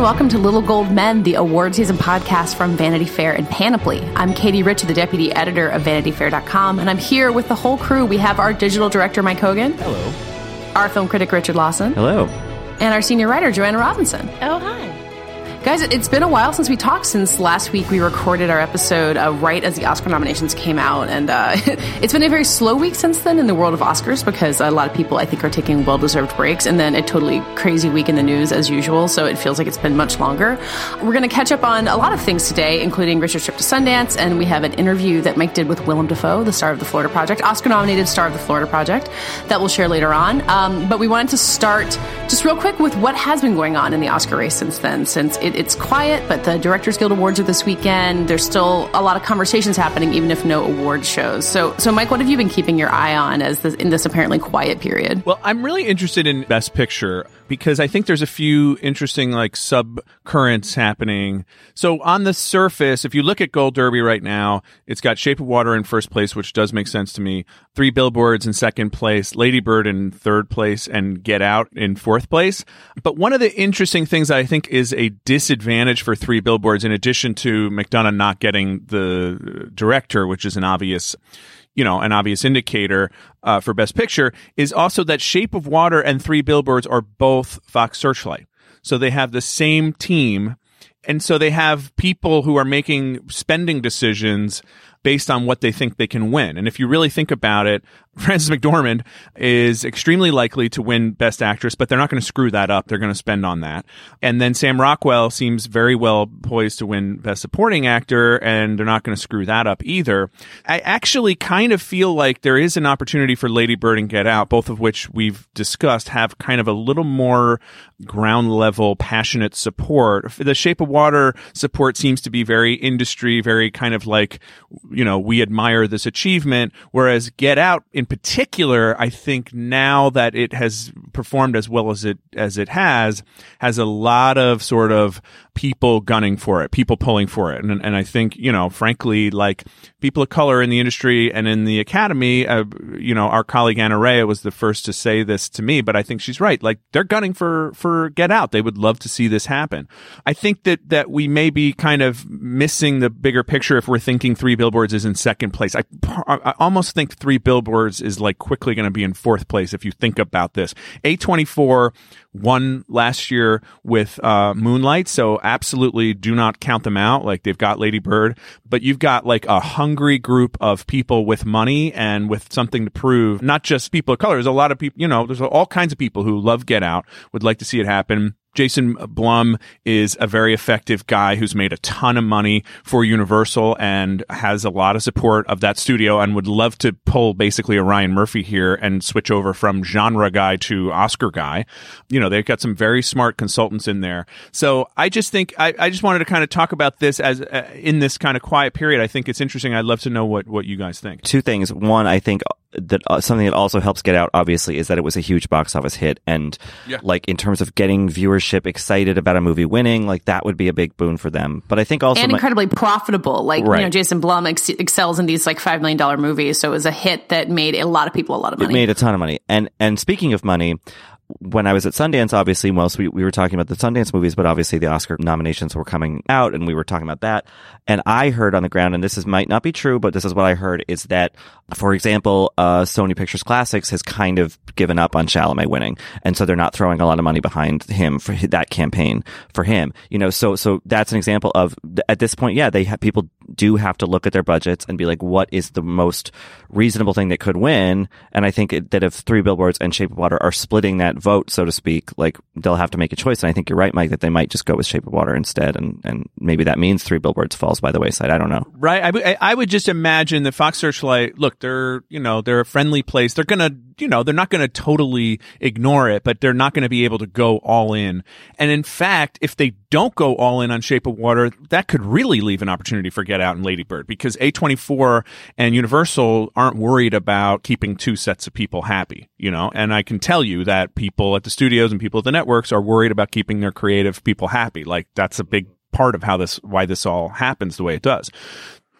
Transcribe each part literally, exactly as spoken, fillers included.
welcome to Little Gold Men, the award season podcast from Vanity Fair and Panoply. I'm Katie Rich, the deputy editor of vanity fair dot com, and I'm here with the whole crew. We have our digital director, Mike Hogan. Hello. Our film critic, Richard Lawson. Hello. And our senior writer, Joanna Robinson. Oh, hi. Guys, it's been a while since we talked. Since last week, we recorded our episode uh, right as the Oscar nominations came out. And uh, it's been a very slow week since then in the world of Oscars because a lot of people, I think, are taking well-deserved breaks. And then a totally crazy week in the news as usual. So it feels like it's been much longer. We're going to catch up on a lot of things today, including Richard's trip to Sundance. And we have an interview that Mike did with Willem Dafoe, the star of The Florida Project, Oscar-nominated star of The Florida Project, that we'll share later on. Um, but we wanted to start just real quick with what has been going on in the Oscar race since then, since it, it's quiet, but the Directors Guild Awards are this weekend. There's still a lot of conversations happening, even if no award shows. So, so Mike, what have you been keeping your eye on as this, in this apparently quiet period? Well, I'm really interested in Best Picture because I think there's a few interesting like sub currents happening. So on the surface, if you look at Gold Derby right now, it's got Shape of Water in first place, which does make sense to me. Three Billboards in second place, Lady Bird in third place, and Get Out in fourth place. But one of the interesting things I think is a disadvantage for Three Billboards, in addition to McDonough not getting the director, which is an obvious you know, an obvious indicator uh, for Best Picture, is also that Shape of Water and Three Billboards are both Fox Searchlight. So they have the same team. And so they have people who are making spending decisions based on what they think they can win. And if you really think about it, Frances McDormand is extremely likely to win Best Actress, but they're not going to screw that up. They're going to spend on that. And then Sam Rockwell seems very well poised to win Best Supporting Actor, and they're not going to screw that up either. I actually kind of feel like there is an opportunity for Lady Bird and Get Out, both of which we've discussed, have kind of a little more ground level, passionate support. The Shape of Water support seems to be very industry, very kind of like, you know, we admire this achievement, whereas Get Out in particular, I think now that it has performed as well as it as it has, has a lot of sort of people gunning for it, people pulling for it. And and I think, you know, frankly, like people of color in the industry and in the Academy, uh, you know, our colleague Anna Rea was the first to say this to me, but I think she's right. Like they're gunning for for Get Out. They would love to see this happen. I think that that we may be kind of missing the bigger picture if we're thinking Three Billboards is in second place. I, I almost think Three Billboards is like quickly going to be in fourth place if you think about this. A twenty-four won last year with uh, Moonlight, so absolutely do not count them out. Like they've got Lady Bird, but you've got like a hungry group of people with money and with something to prove. Not just people of color. There's a lot of people, you know, there's all kinds of people who love Get Out, would like to see it happen. Jason Blum is a very effective guy who's made a ton of money for Universal and has a lot of support of that studio and would love to pull basically a Ryan Murphy here and switch over from genre guy to Oscar guy. You know, they've got some very smart consultants in there. So I just think, I, I just wanted to kind of talk about this as uh, in this kind of quiet period. I think it's interesting. I'd love to know what, what you guys think. Two things. One, I think that uh, something that also helps Get Out, obviously, is that it was a huge box office hit. And yeah. like in terms of getting viewership excited about a movie winning, like that would be a big boon for them. But I think also and my, incredibly profitable. Like right. you know, Jason Blum ex- excels in these like five million dollar movies, so it was a hit that made a lot of people a lot of money. It made a ton of money. And and speaking of money, when I was at Sundance, obviously, most we, we were talking about the Sundance movies, but obviously the Oscar nominations were coming out and we were talking about that. And I heard on the ground, and this is might not be true, but this is what I heard, is that, for example, uh, Sony Pictures Classics has kind of given up on Chalamet winning. And so they're not throwing a lot of money behind him for that campaign for him. You know, so, so that's an example of, at this point, yeah, they have, people do have to look at their budgets and be like, what is the most reasonable thing that could win? And I think it, that if Three Billboards and Shape of Water are splitting that vote, so to speak, like they'll have to make a choice. And I think you're right, Mike, that they might just go with Shape of Water instead. And, and maybe that means Three Billboards falls by the wayside. I don't know. Right. I, w- I would just imagine that Fox Searchlight, look, they're, you know, they're a friendly place. They're going to, you know, they're not going to totally ignore it, but they're not going to be able to go all in. And in fact, if they don't go all in on Shape of Water, that could really leave an opportunity for Get Out and Lady Bird, because A twenty-four and Universal aren't worried about keeping two sets of people happy, you know, and I can tell you that people at the studios and people at the networks are worried about keeping their creative people happy. Like that's a big part of how this, why this all happens the way it does.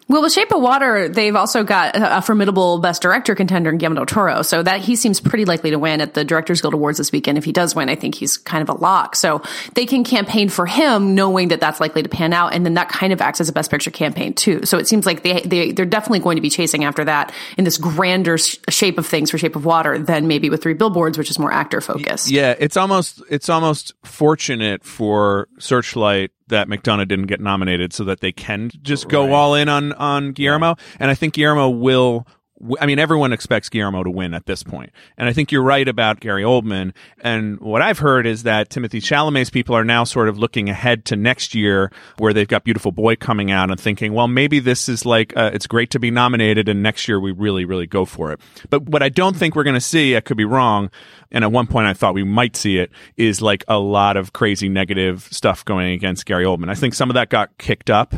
Well, with Shape of Water, they've also got a formidable Best Director contender in Guillermo del Toro, so that he seems pretty likely to win at the Directors Guild Awards this weekend. If he does win, I think he's kind of a lock. So they can campaign for him knowing that that's likely to pan out, and then that kind of acts as a Best Picture campaign too. So it seems like they, they, they're definitely going to be chasing after that in this grander sh- shape of things for Shape of Water than maybe with Three Billboards, which is more actor focused. Yeah, it's almost it's almost fortunate for Searchlight that McDonough didn't get nominated so that they can just go right. all in on, on Guillermo. Yeah. And I think Guillermo will, I mean, everyone expects Guillermo to win at this point. And I think you're right about Gary Oldman. And what I've heard is that Timothée Chalamet's people are now sort of looking ahead to next year where they've got Beautiful Boy coming out and thinking, well, maybe this is like, uh, it's great to be nominated and next year we really, really go for it. But what I don't think we're going to see, I could be wrong, and at one point I thought we might see it, is like a lot of crazy negative stuff going against Gary Oldman. I think some of that got kicked up,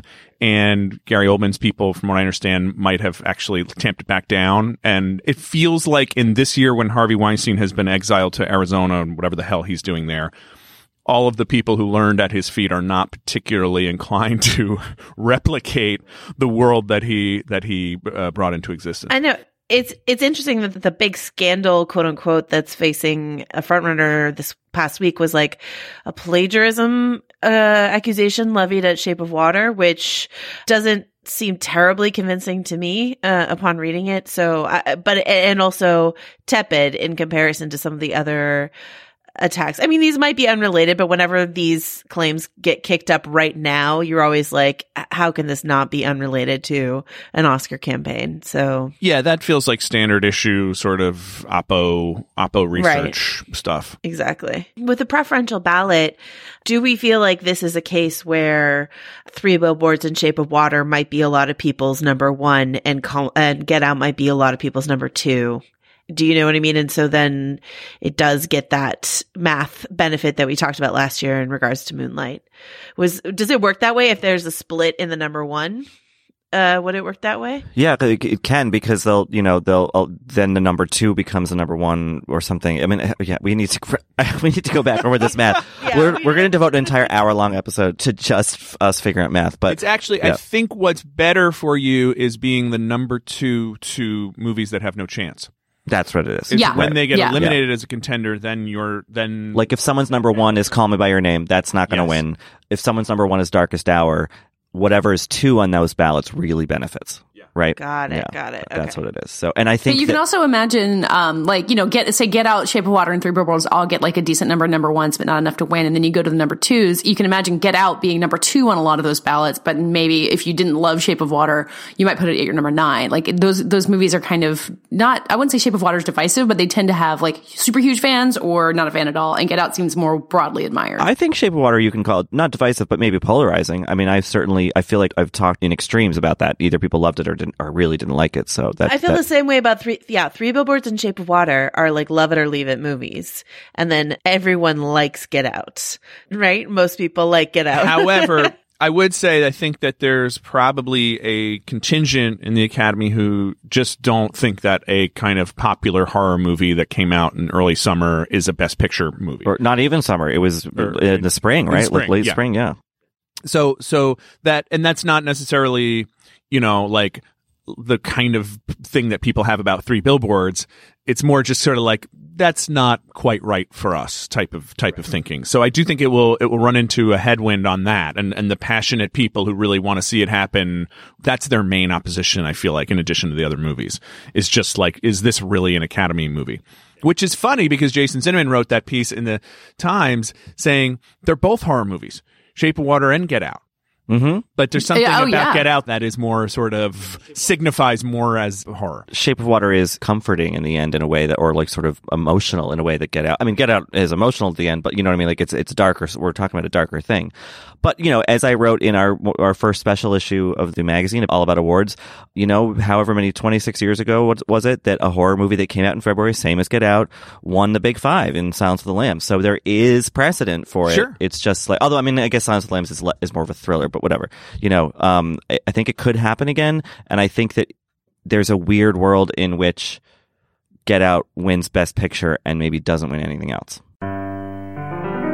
and Gary Oldman's people, from what I understand, might have actually tamped it back down. And it feels like in this year when Harvey Weinstein has been exiled to Arizona and whatever the hell he's doing there, all of the people who learned at his feet are not particularly inclined to replicate the world that he that he uh, brought into existence. I know. It's it's interesting that the big scandal, quote unquote, that's facing a frontrunner this past week was like a plagiarism uh, accusation levied at Shape of Water, which doesn't seem terribly convincing to me uh, upon reading it. So, I, but and also tepid in comparison to some of the other attacks. I mean, these might be unrelated, but whenever these claims get kicked up right now, you're always like, how can this not be unrelated to an Oscar campaign? So yeah, that feels like standard issue sort of oppo oppo research right. stuff. Exactly. With the preferential ballot, do we feel like this is a case where Three Billboards and Shape of Water might be a lot of people's number one, and Col- and Get Out might be a lot of people's number two? Do you know what I mean? And so then it does get that math benefit that we talked about last year in regards to Moonlight. Was does it work that way if there's a split in the number one? Uh, would it work that way? Yeah, it, it can, because they'll, you know, they'll uh, then the number two becomes the number one or something. I mean, yeah, we need to we need to go back over this math. yeah, we're we we're going to devote an entire hour long episode to just us figuring out math. But it's actually, yeah. I think what's better for you is being the number two to movies that have no chance. That's what it is. It's yeah. When they get yeah. eliminated yeah. as a contender, then you're then like if someone's number one is Call Me by Your Name, that's not going to yes. win. If someone's number one is Darkest Hour, whatever is two on those ballots really benefits. Yeah. Right? Got it. Yeah. Got it. That's okay. what it is. So, and I think but you that, can also imagine, um, like, you know, get, say Get Out, Shape of Water, and Three Billboards all get like a decent number of number ones, but not enough to win. And then you go to the number twos. You can imagine Get Out being number two on a lot of those ballots, but maybe if you didn't love Shape of Water, you might put it at your number nine. Like those, those movies are kind of not, I wouldn't say Shape of Water is divisive, but they tend to have like super huge fans or not a fan at all. And Get Out seems more broadly admired. I think Shape of Water you can call it not divisive, but maybe polarizing. I mean, I've certainly, I feel like I've talked in extremes about that. Either people loved it or didn't, or really didn't like it. So that I feel that, the same way about three. Yeah, Three Billboards and Shape of Water are like love it or leave it movies, and then everyone likes Get Out, right? Most people like Get Out. However, I would say I think that there's probably a contingent in the Academy who just don't think that a kind of popular horror movie that came out in early summer is a Best Picture movie, or not even summer. It was or, in the spring, right? Spring, Late yeah. spring, yeah. So, so that, and that's not necessarily, you know, like the kind of thing that people have about Three Billboards. It's more just sort of like, that's not quite right for us type of, type of thinking. So I do think it will, it will run into a headwind on that. And, and the passionate people who really want to see it happen, that's their main opposition, I feel like, in addition to the other movies, is just like, is this really an Academy movie? Which is funny because Jason Cinnamon wrote that piece in the Times saying they're both horror movies, Shape of Water and Get Out. Mm-hmm. But there's something Yeah, oh, about yeah. Get Out that is more sort of signifies more as horror. Shape of Water is comforting in the end in a way that, or like sort of emotional in a way that Get Out. I mean, Get Out is emotional at the end, but you know what I mean? Like it's it's darker. So we're talking about a darker thing. But you know, as I wrote in our our first special issue of the magazine, All About Awards, you know, however many twenty-six years ago what was it that a horror movie that came out in February, same as Get Out, won the Big Five in Silence of the Lambs. So there is precedent for it. Sure. It's just like, although I mean, I guess Silence of the Lambs is le- is more of a thriller, but whatever. You know. Um, I, I think it could happen again, and I think that there's a weird world in which Get Out wins Best Picture and maybe doesn't win anything else.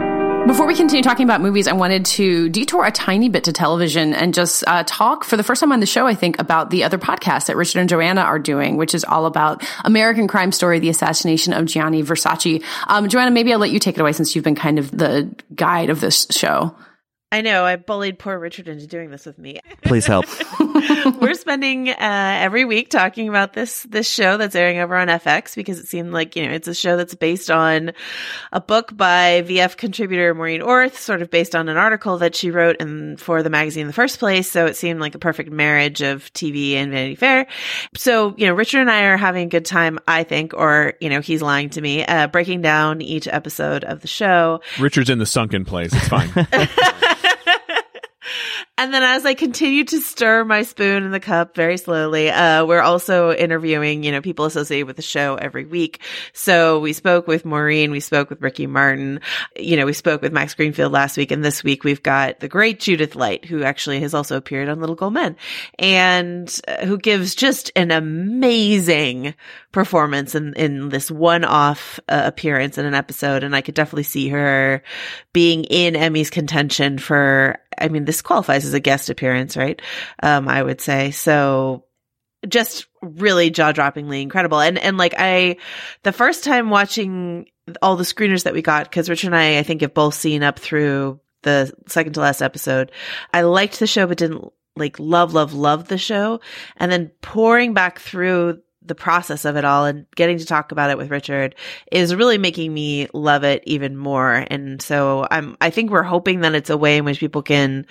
Before we continue talking about movies, I wanted to detour a tiny bit to television and just uh, talk for the first time on the show, I think, about the other podcast that Richard and Joanna are doing, which is all about American Crime Story, the assassination of Gianni Versace. Um, Joanna, maybe I'll let you take it away since you've been kind of the guide of this show. I know. I bullied poor Richard into doing this with me. Please help. We're spending uh, every week talking about this this show that's airing over on F X because it seemed like, you know, it's a show that's based on a book by V F contributor Maureen Orth, sort of based on an article that she wrote in, for the magazine in the first place. So it seemed like the perfect marriage of T V and Vanity Fair. So, you know, Richard and I are having a good time, I think, or, you know, he's lying to me, uh, breaking down each episode of the show. Richard's in the sunken place. It's fine. And then as I continue to stir my spoon in the cup very slowly, uh, we're also interviewing, you know, people associated with the show every week. So we spoke with Maureen, we spoke with Ricky Martin, you know, we spoke with Max Greenfield last week. And this week we've got the great Judith Light, who actually has also appeared on Little Gold Men and uh, who gives just an amazing performance in, in this one-off uh, appearance in an episode. And I could definitely see her being in Emmy's contention for, I mean, this qualifies as a guest appearance, right? Um, I would say. So just really jaw-droppingly incredible. And, and like I, the first time watching all the screeners that we got, because Richard and I, I think have both seen up through the second to last episode, I liked the show, but didn't like love, love, love the show. And then pouring back through the process of it all and getting to talk about it with Richard is really making me love it even more. And so I'm, I think we're hoping that it's a way in which people can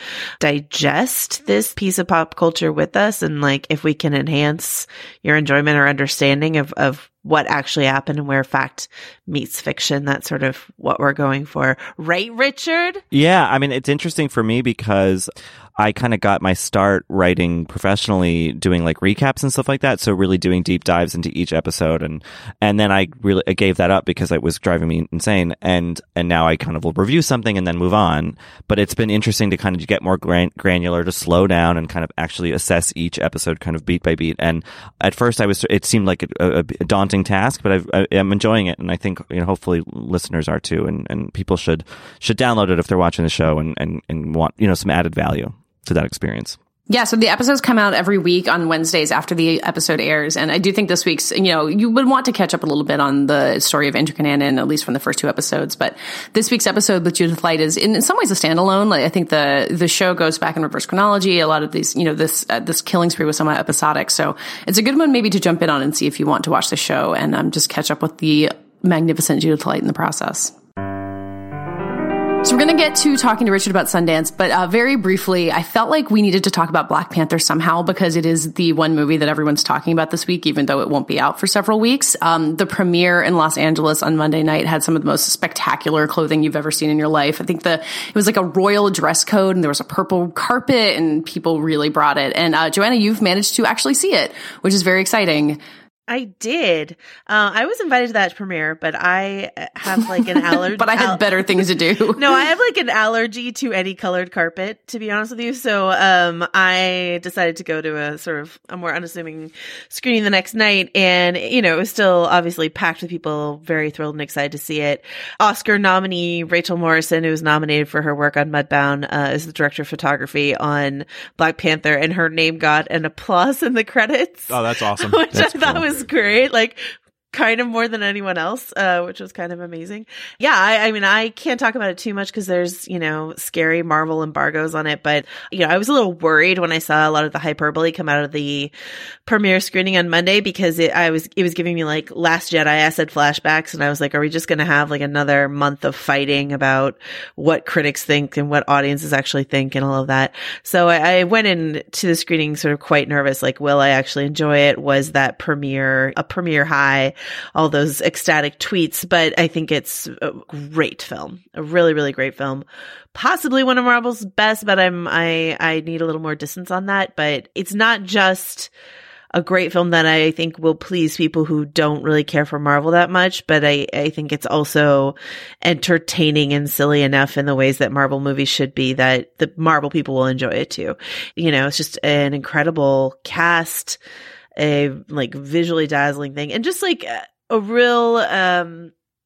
digest this piece of pop culture with us. And like, if we can enhance your enjoyment or understanding of, of what actually happened and where fact meets fiction, that's sort of what we're going for. Right, Richard? Yeah. I mean, it's interesting for me because I kind of got my start writing professionally, doing like recaps and stuff like that. So really doing deep dives into each episode. And, and then I really I gave that up because it was driving me insane. And, and now I kind of will review something and then move on. But it's been interesting to kind of get more gran- granular, to slow down and kind of actually assess each episode kind of beat by beat. And at first I was, it seemed like a, a daunting task, but I've, I am enjoying it. And I think, you know, hopefully listeners are too. And, and people should, should download it if they're watching the show and, and, and want, you know, some added value to that experience. Yeah, so the episodes come out every week on Wednesdays after the episode airs. And I do think this week's, you know, you would want to catch up a little bit on the story of Andrew Cunanan, at least from the first two episodes. But this week's episode with Judith Light is in some ways a standalone. Like, I think the the show goes back in reverse chronology. A lot of these, you know, this uh, this killing spree was somewhat episodic. So it's a good one maybe to jump in on and see if you want to watch the show and um, just catch up with the magnificent Judith Light in the process. So we're going to get to talking to Richard about Sundance, but uh, very briefly, I felt like we needed to talk about Black Panther somehow because it is the one movie that everyone's talking about this week, even though it won't be out for several weeks. Um, the premiere in Los Angeles on Monday night had some of the most spectacular clothing you've ever seen in your life. I think the it was like a royal dress code, and there was a purple carpet, and people really brought it. And uh, Joanna, you've managed to actually see it, which is very exciting. I did. Uh, I was invited to that premiere, but I have like an allergy. But I had al- better things to do. No, I have like an allergy to any colored carpet, to be honest with you. So um, I decided to go to a sort of a more unassuming screening the next night. And, you know, it was still obviously packed with people, very thrilled and excited to see it. Oscar nominee Rachel Morrison, who was nominated for her work on Mudbound, uh, is the director of photography on Black Panther. And her name got an applause in the credits. Oh, that's awesome. Which That's I thought cool. was great, like kind of more than anyone else, uh, which was kind of amazing. Yeah, I, I mean, I can't talk about it too much because there's, you know, scary Marvel embargoes on it. But, you know, I was a little worried when I saw a lot of the hyperbole come out of the premiere screening on Monday because it, I was, it was giving me like Last Jedi acid flashbacks. And I was like, are we just going to have like another month of fighting about what critics think and what audiences actually think and all of that? So I, I went into the screening sort of quite nervous, like, will I actually enjoy it? Was that premiere a premiere high? All those ecstatic tweets, but I think it's a great film, a really, really great film. Possibly one of Marvel's best, but I'm, I, I need a little more distance on that. But it's not just a great film that I think will please people who don't really care for Marvel that much, but I, I think it's also entertaining and silly enough in the ways that Marvel movies should be that the Marvel people will enjoy it too. You know, it's just an incredible cast, a like visually dazzling thing, and just like a, a real um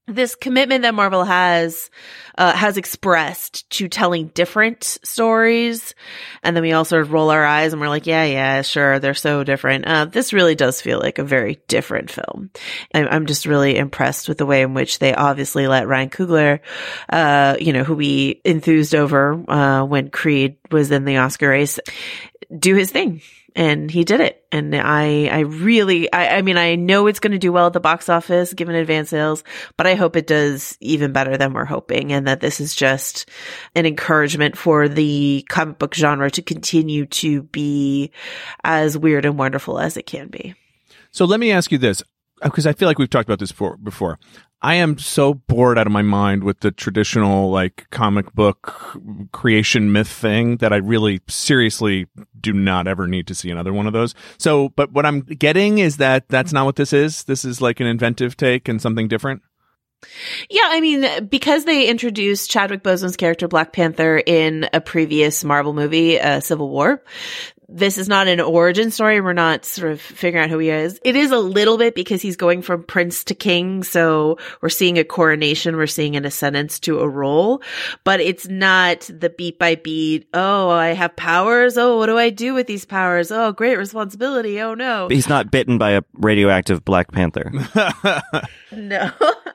this commitment that Marvel has uh, has expressed to telling different stories, and then we all sort of roll our eyes and we're like, yeah, yeah, sure, they're so different. Uh, this really does feel like a very different film. I'm, I'm just really impressed with the way in which they obviously let Ryan Coogler, uh, you know, who we enthused over uh, when Creed was in the Oscar race, do his thing. And he did it. And I, I really, I, I mean, I know it's going to do well at the box office given advance sales, but I hope it does even better than we're hoping. And that this is just an encouragement for the comic book genre to continue to be as weird and wonderful as it can be. So let me ask you this, because I feel like we've talked about this before. before. I am so bored out of my mind with the traditional like comic book creation myth thing that I really seriously do not ever need to see another one of those. So, but what I'm getting is that that's not what this is. This is like an inventive take and something different. Yeah, I mean, because they introduced Chadwick Boseman's character Black Panther in a previous Marvel movie, uh, Civil War, this is not an origin story. We're not sort of figuring out who he is. It is a little bit because he's going from prince to king. So we're seeing a coronation. We're seeing an ascendance to a role, but it's not the beat by beat. Oh, I have powers. Oh, what do I do with these powers? Oh, great responsibility. Oh no. He's not bitten by a radioactive Black Panther. No.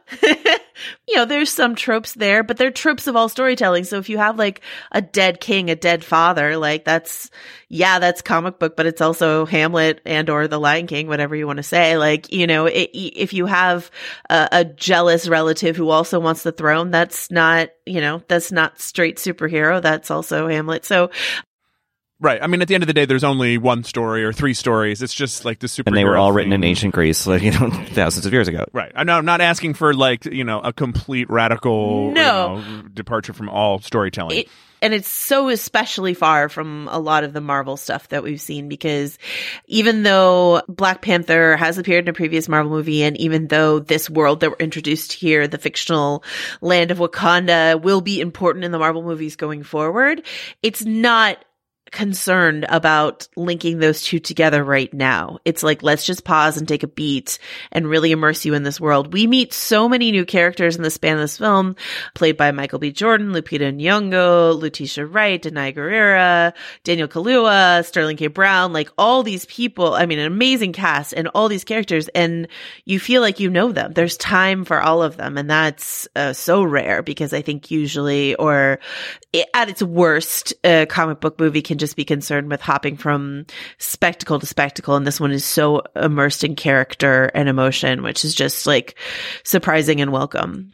You know, there's some tropes there, but they're tropes of all storytelling. So if you have like a dead king, a dead father, like that's, yeah, that's comic book, but it's also Hamlet and or The Lion King, whatever you want to say. Like, you know, it, if you have a, a jealous relative who also wants the throne, that's not, you know, that's not straight superhero. That's also Hamlet. So right. I mean, at the end of the day, there's only one story or three stories. It's just like the superhero. And they were all thing. written in ancient Greece, like, you know, thousands of years ago. Right. I'm not, I'm not asking for like, you know, a complete radical no. you know, departure from all storytelling. It, and it's so especially far from a lot of the Marvel stuff that we've seen, because even though Black Panther has appeared in a previous Marvel movie, and even though this world that we're introduced here, the fictional land of Wakanda, will be important in the Marvel movies going forward, it's not concerned about linking those two together right now. It's like, let's just pause and take a beat and really immerse you in this world. We meet so many new characters in the span of this film, played by Michael B. Jordan, Lupita Nyong'o, Letitia Wright, Danai Gurira, Daniel Kaluuya, Sterling K. Brown, like all these people. I mean, an amazing cast and all these characters, and you feel like you know them. There's time for all of them, and that's uh, so rare, because I think usually, or at its worst, a comic book movie can just be concerned with hopping from spectacle to spectacle, and this one is so immersed in character and emotion, which is just like surprising and welcome.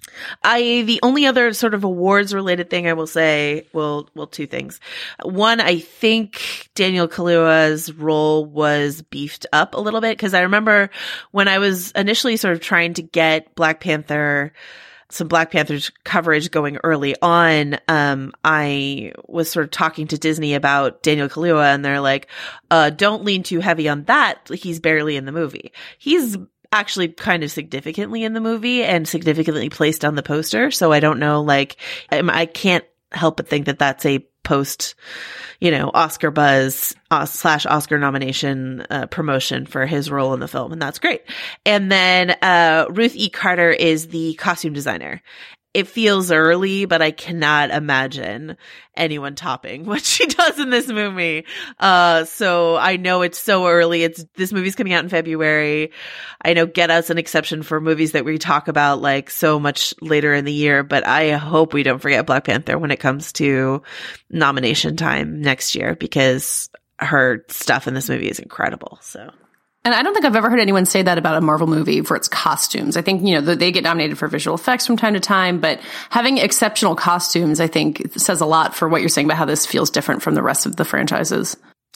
I the only other sort of awards related thing I will say, well, well, two things. One, I think Daniel Kaluuya's role was beefed up a little bit, because I remember when I was initially sort of trying to get Black Panther some Black Panther's coverage going early on, um, I was sort of talking to Disney about Daniel Kaluuya, and they're like, uh, don't lean too heavy on that. He's barely in the movie. He's actually kind of significantly in the movie and significantly placed on the poster. So I don't know, like, I, I can't help but think that that's a post, you know, Oscar buzz uh, slash Oscar nomination uh, promotion for his role in the film. And that's great. And then uh, Ruth E. Carter is the costume designer. It feels early, but I cannot imagine anyone topping what she does in this movie. Uh, so I know it's so early. It's, this movie's coming out in February. I know Get Out's an exception for movies that we talk about like so much later in the year, but I hope we don't forget Black Panther when it comes to nomination time next year, because her stuff in this movie is incredible. So. And I don't think I've ever heard anyone say that about a Marvel movie for its costumes. I think, you know, they get nominated for visual effects from time to time, but having exceptional costumes, I think, says a lot for what you're saying about how this feels different from the rest of the franchises.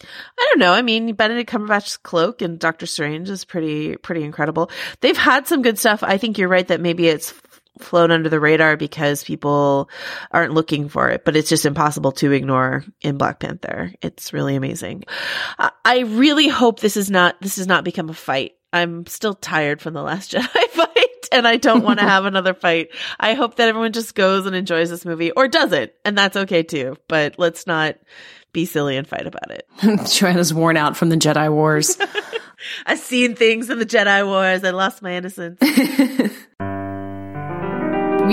I don't know. I mean, Benedict Cumberbatch's cloak in Doctor Strange is pretty, pretty incredible. They've had some good stuff. I think you're right that maybe it's flown under the radar because people aren't looking for it, but it's just impossible to ignore in Black Panther. It's really amazing. I really hope this is not, this does not become a fight. I'm still tired from the Last Jedi fight, and I don't want to have another fight. I hope that everyone just goes and enjoys this movie, or doesn't, and that's okay too, but let's not be silly and fight about it. Joanna's worn out from the Jedi Wars. I've seen things in the Jedi Wars. I lost my innocence.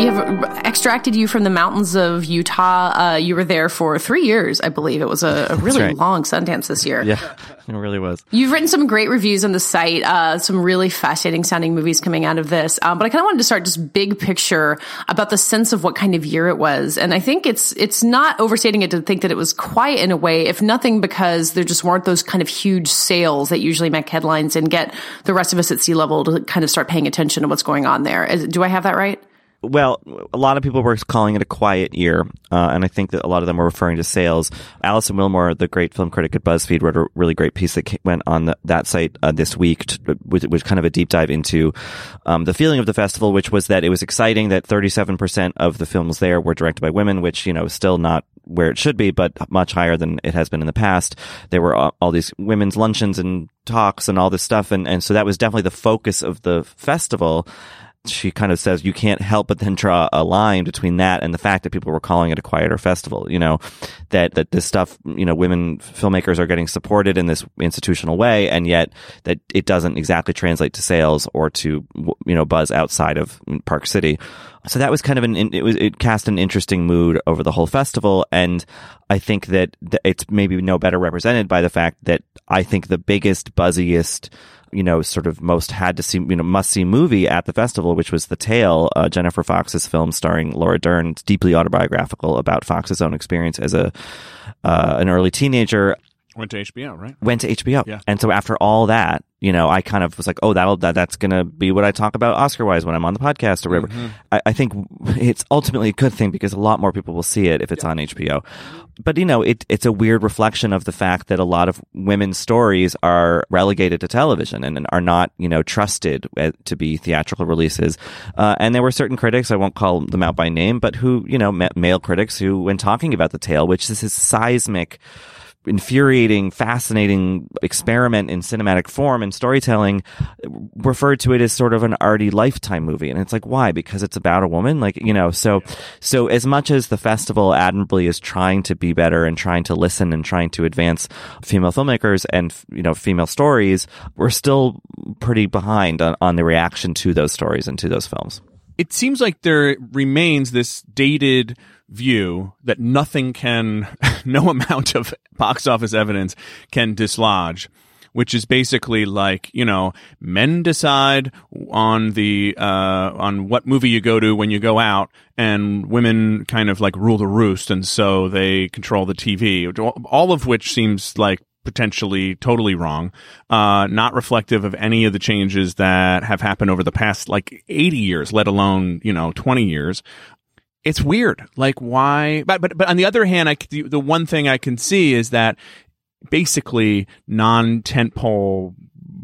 we have extracted you from the mountains of Utah. Uh, you were there for three years, I believe. It was a, a really right. long Sundance this year. Yeah, it really was. You've written some great reviews on the site, uh, some really fascinating sounding movies coming out of this. Um, but I kind of wanted to start just big picture about the sense of what kind of year it was. And I think it's it's not overstating it to think that it was quiet in a way, if nothing because there just weren't those kind of huge sales that usually make headlines and get the rest of us at sea level to kind of start paying attention to what's going on there. Is, do I have that right? Well, a lot of people were calling it a quiet year, uh, and I think that a lot of them were referring to sales. Alison Willmore, the great film critic at BuzzFeed, wrote a really great piece that went on the, that site uh, this week, to, which was kind of a deep dive into um, the feeling of the festival, which was that it was exciting that thirty-seven percent of the films there were directed by women, which, you know, is still not where it should be, but much higher than it has been in the past. There were all, all these women's luncheons and talks and all this stuff, and, and so that was definitely the focus of the festival. She kind of says you can't help but then draw a line between that and the fact that people were calling it a quieter festival. You know, that, that this stuff, you know, women filmmakers are getting supported in this institutional way, and yet that it doesn't exactly translate to sales or to, you know, buzz outside of Park City. So that was kind of an, it was, it cast an interesting mood over the whole festival. And I think that it's maybe no better represented by the fact that I think the biggest, buzziest, you know, sort of most had to see, you know, must see movie at the festival, which was The Tale, uh, Jennifer Fox's film starring Laura Dern. It's deeply autobiographical about Fox's own experience as a, uh, an early teenager. Went to H B O, right? Went to H B O. Yeah. And so after all that, you know, I kind of was like, oh, that'll, that, that's going to be what I talk about Oscar-wise when I'm on the podcast or whatever. Mm-hmm. I, I think it's ultimately a good thing because a lot more people will see it if it's yeah. on H B O. But, you know, it, it's a weird reflection of the fact that a lot of women's stories are relegated to television and, and are not, you know, trusted to be theatrical releases. Uh, and there were certain critics, I won't call them out by name, but who, you know, male critics who, when talking about The Tale, which is this seismic, infuriating, fascinating experiment in cinematic form and storytelling, referred to it as sort of an arty Lifetime movie. And it's like, why? Because it's about a woman? Like, you know, so, so as much as the festival admirably is trying to be better and trying to listen and trying to advance female filmmakers and, you know, female stories, we're still pretty behind on, on the reaction to those stories and to those films. It seems like there remains this dated view that nothing can, no amount of box office evidence can dislodge, which is basically like, you know, men decide on the, uh, on what movie you go to when you go out, and women kind of like rule the roost, and so they control the T V, all of which seems like potentially totally wrong, uh, not reflective of any of the changes that have happened over the past like eighty years, let alone, you know, twenty years. It's weird. Like, why? But, but, but on the other hand, I, the, the one thing I can see is that basically non-tentpole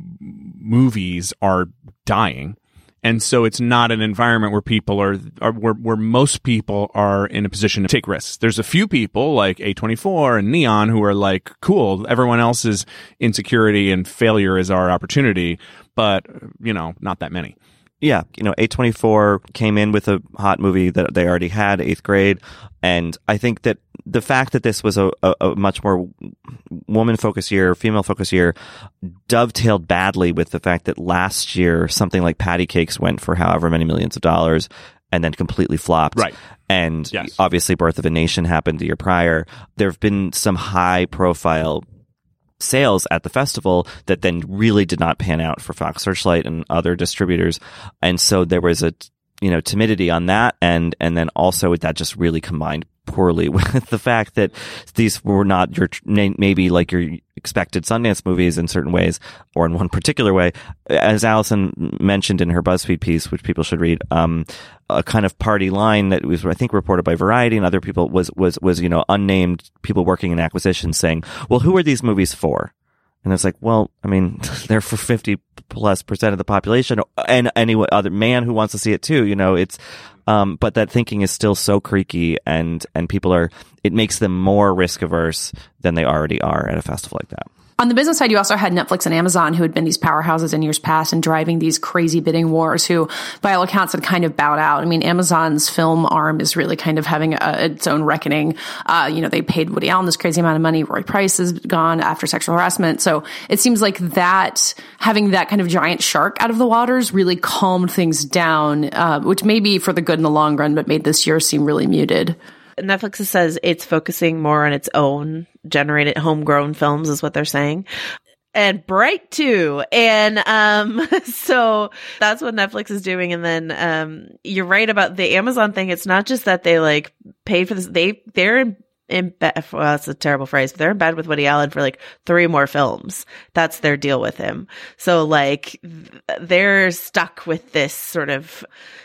movies are dying. And so it's not an environment where people are, are where, where most people are in a position to take risks. There's a few people like A twenty-four and Neon who are like, cool, everyone else's insecurity and failure is our opportunity, but, you know, not that many. Yeah, you know, A twenty-four came in with a hot movie that they already had, Eighth Grade, and I think that the fact that this was a, a, a much more woman-focused year, female-focused year, dovetailed badly with the fact that last year something like Patty Cakes went for however many millions of dollars and then completely flopped. Right. And yes. obviously Birth of a Nation happened the year prior. There have been some high-profile sales at the festival that then really did not pan out for Fox Searchlight and other distributors. And so there was a, you know, timidity on that end. And then also that just really combined poorly with the fact that these were not your, maybe like your expected Sundance movies in certain ways, or in one particular way. As Alison mentioned in her BuzzFeed piece, which people should read, um, a kind of party line that was, I think, reported by Variety and other people was, was, was, you know, unnamed people working in acquisition saying, well, who are these movies for? And it's like, well, I mean, they're for fifty plus percent of the population and any other man who wants to see it too. You know, it's, um, but that thinking is still so creaky, and, and people are, it makes them more risk averse than they already are at a festival like that. On the business side, you also had Netflix and Amazon, who had been these powerhouses in years past and driving these crazy bidding wars, who, by all accounts, had kind of bowed out. I mean, Amazon's film arm is really kind of having a, its own reckoning. Uh, you know, they paid Woody Allen this crazy amount of money. Roy Price is gone after sexual harassment. So it seems like that, having that kind of giant shark out of the waters really calmed things down, uh, which may be for the good in the long run, but made this year seem really muted. Netflix says it's focusing more on its own generated homegrown films is what they're saying. And Bright too. And um so that's what Netflix is doing. And then um you're right about the Amazon thing. It's not just that they like paid for this. They they're in in bed, well, that's a terrible phrase, but they're in bed with Woody Allen for like three more films. That's their deal with him. So like they're stuck with this sort of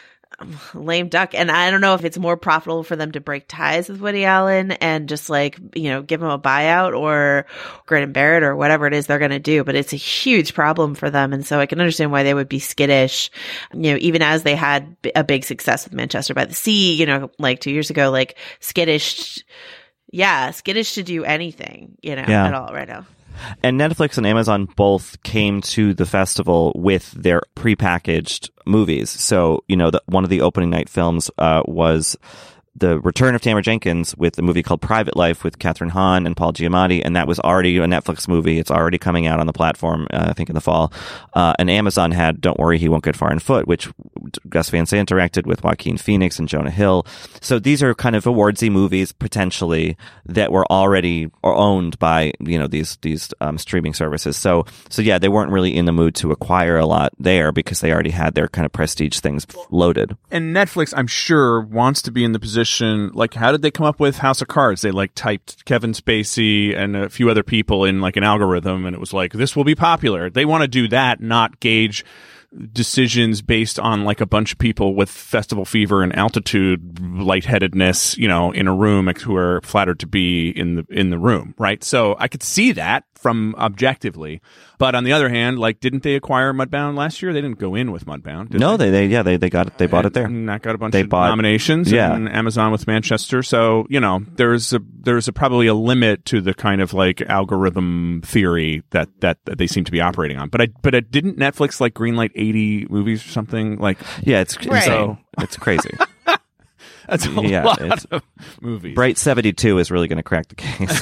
lame duck. And I don't know if it's more profitable for them to break ties with Woody Allen and just like, you know, give him a buyout or grin and bear it or whatever it is they're going to do. But it's a huge problem for them. And so I can understand why they would be skittish, you know, even as they had a big success with Manchester by the Sea, you know, like two years ago, like skittish. Yeah, skittish to do anything, you know, yeah. at all right now. And Netflix and Amazon both came to the festival with their prepackaged movies. So, you know, the, one of the opening night films uh, was the return of Tamara Jenkins with a movie called Private Life with Kathryn Hahn and Paul Giamatti, and that was already a Netflix movie. It's already coming out on the platform, uh, I think, in the fall. Uh, and Amazon had Don't Worry, He Won't Get Far on Foot, which Gus Van Sant directed with Joaquin Phoenix and Jonah Hill. So these are kind of awardsy movies, potentially, that were already owned by, you know, these these um, streaming services. So, so yeah, they weren't really in the mood to acquire a lot there because they already had their kind of prestige things loaded. And Netflix, I'm sure, wants to be in the position. Like, how did they come up with House of Cards? They like typed Kevin Spacey and a few other people in like an algorithm, and it was like, this will be popular. They want to do that, not gauge decisions based on like a bunch of people with festival fever and altitude lightheadedness, you know, in a room who are flattered to be in the in the room, right? So I could see that from objectively. But on the other hand, like, didn't they acquire Mudbound last year? They didn't go in with Mudbound. Did no, they? they, they yeah they they got it. They bought and, it there. And that got a bunch they of bought, nominations. Yeah. And Amazon with Manchester. So you know, there's a there's a probably a limit to the kind of like algorithm theory that that, that they seem to be operating on. But I but it didn't Netflix like greenlight eighty movies or something like? Yeah, it's right. so it's crazy. That's a yeah, lot of movies. Bright seventy-two is really going to crack the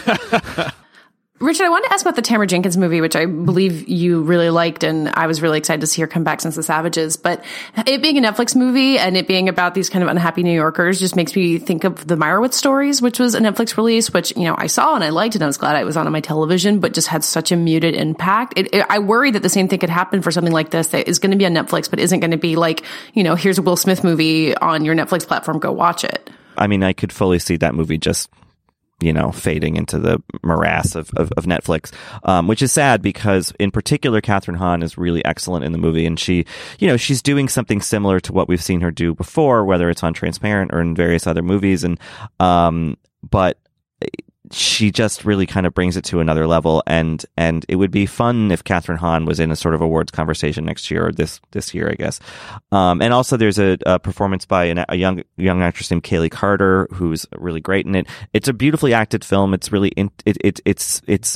case. Richard, I wanted to ask about the Tamara Jenkins movie, which I believe you really liked, and I was really excited to see her come back since The Savages. But it being a Netflix movie and it being about these kind of unhappy New Yorkers just makes me think of The Meyerowitz Stories, which was a Netflix release, which, you know, I saw and I liked and I was glad it was on my television, but just had such a muted impact. It, it, I worry that the same thing could happen for something like this that is going to be on Netflix, but isn't going to be like, you know, here's a Will Smith movie on your Netflix platform, go watch it. I mean, I could fully see that movie just, you know, fading into the morass of, of, of Netflix, um, which is sad because in particular, Kathryn Hahn is really excellent in the movie. And she, you know, she's doing something similar to what we've seen her do before, whether it's on Transparent or in various other movies. And, um, but she just really kind of brings it to another level. And, and it would be fun if Kathryn Hahn was in a sort of awards conversation next year or this, this year, I guess. Um, and also there's a, a performance by an, a young, young actress named Kaylee Carter, who's really great in it. It's a beautifully acted film. It's really, in, it, it, it's, it's,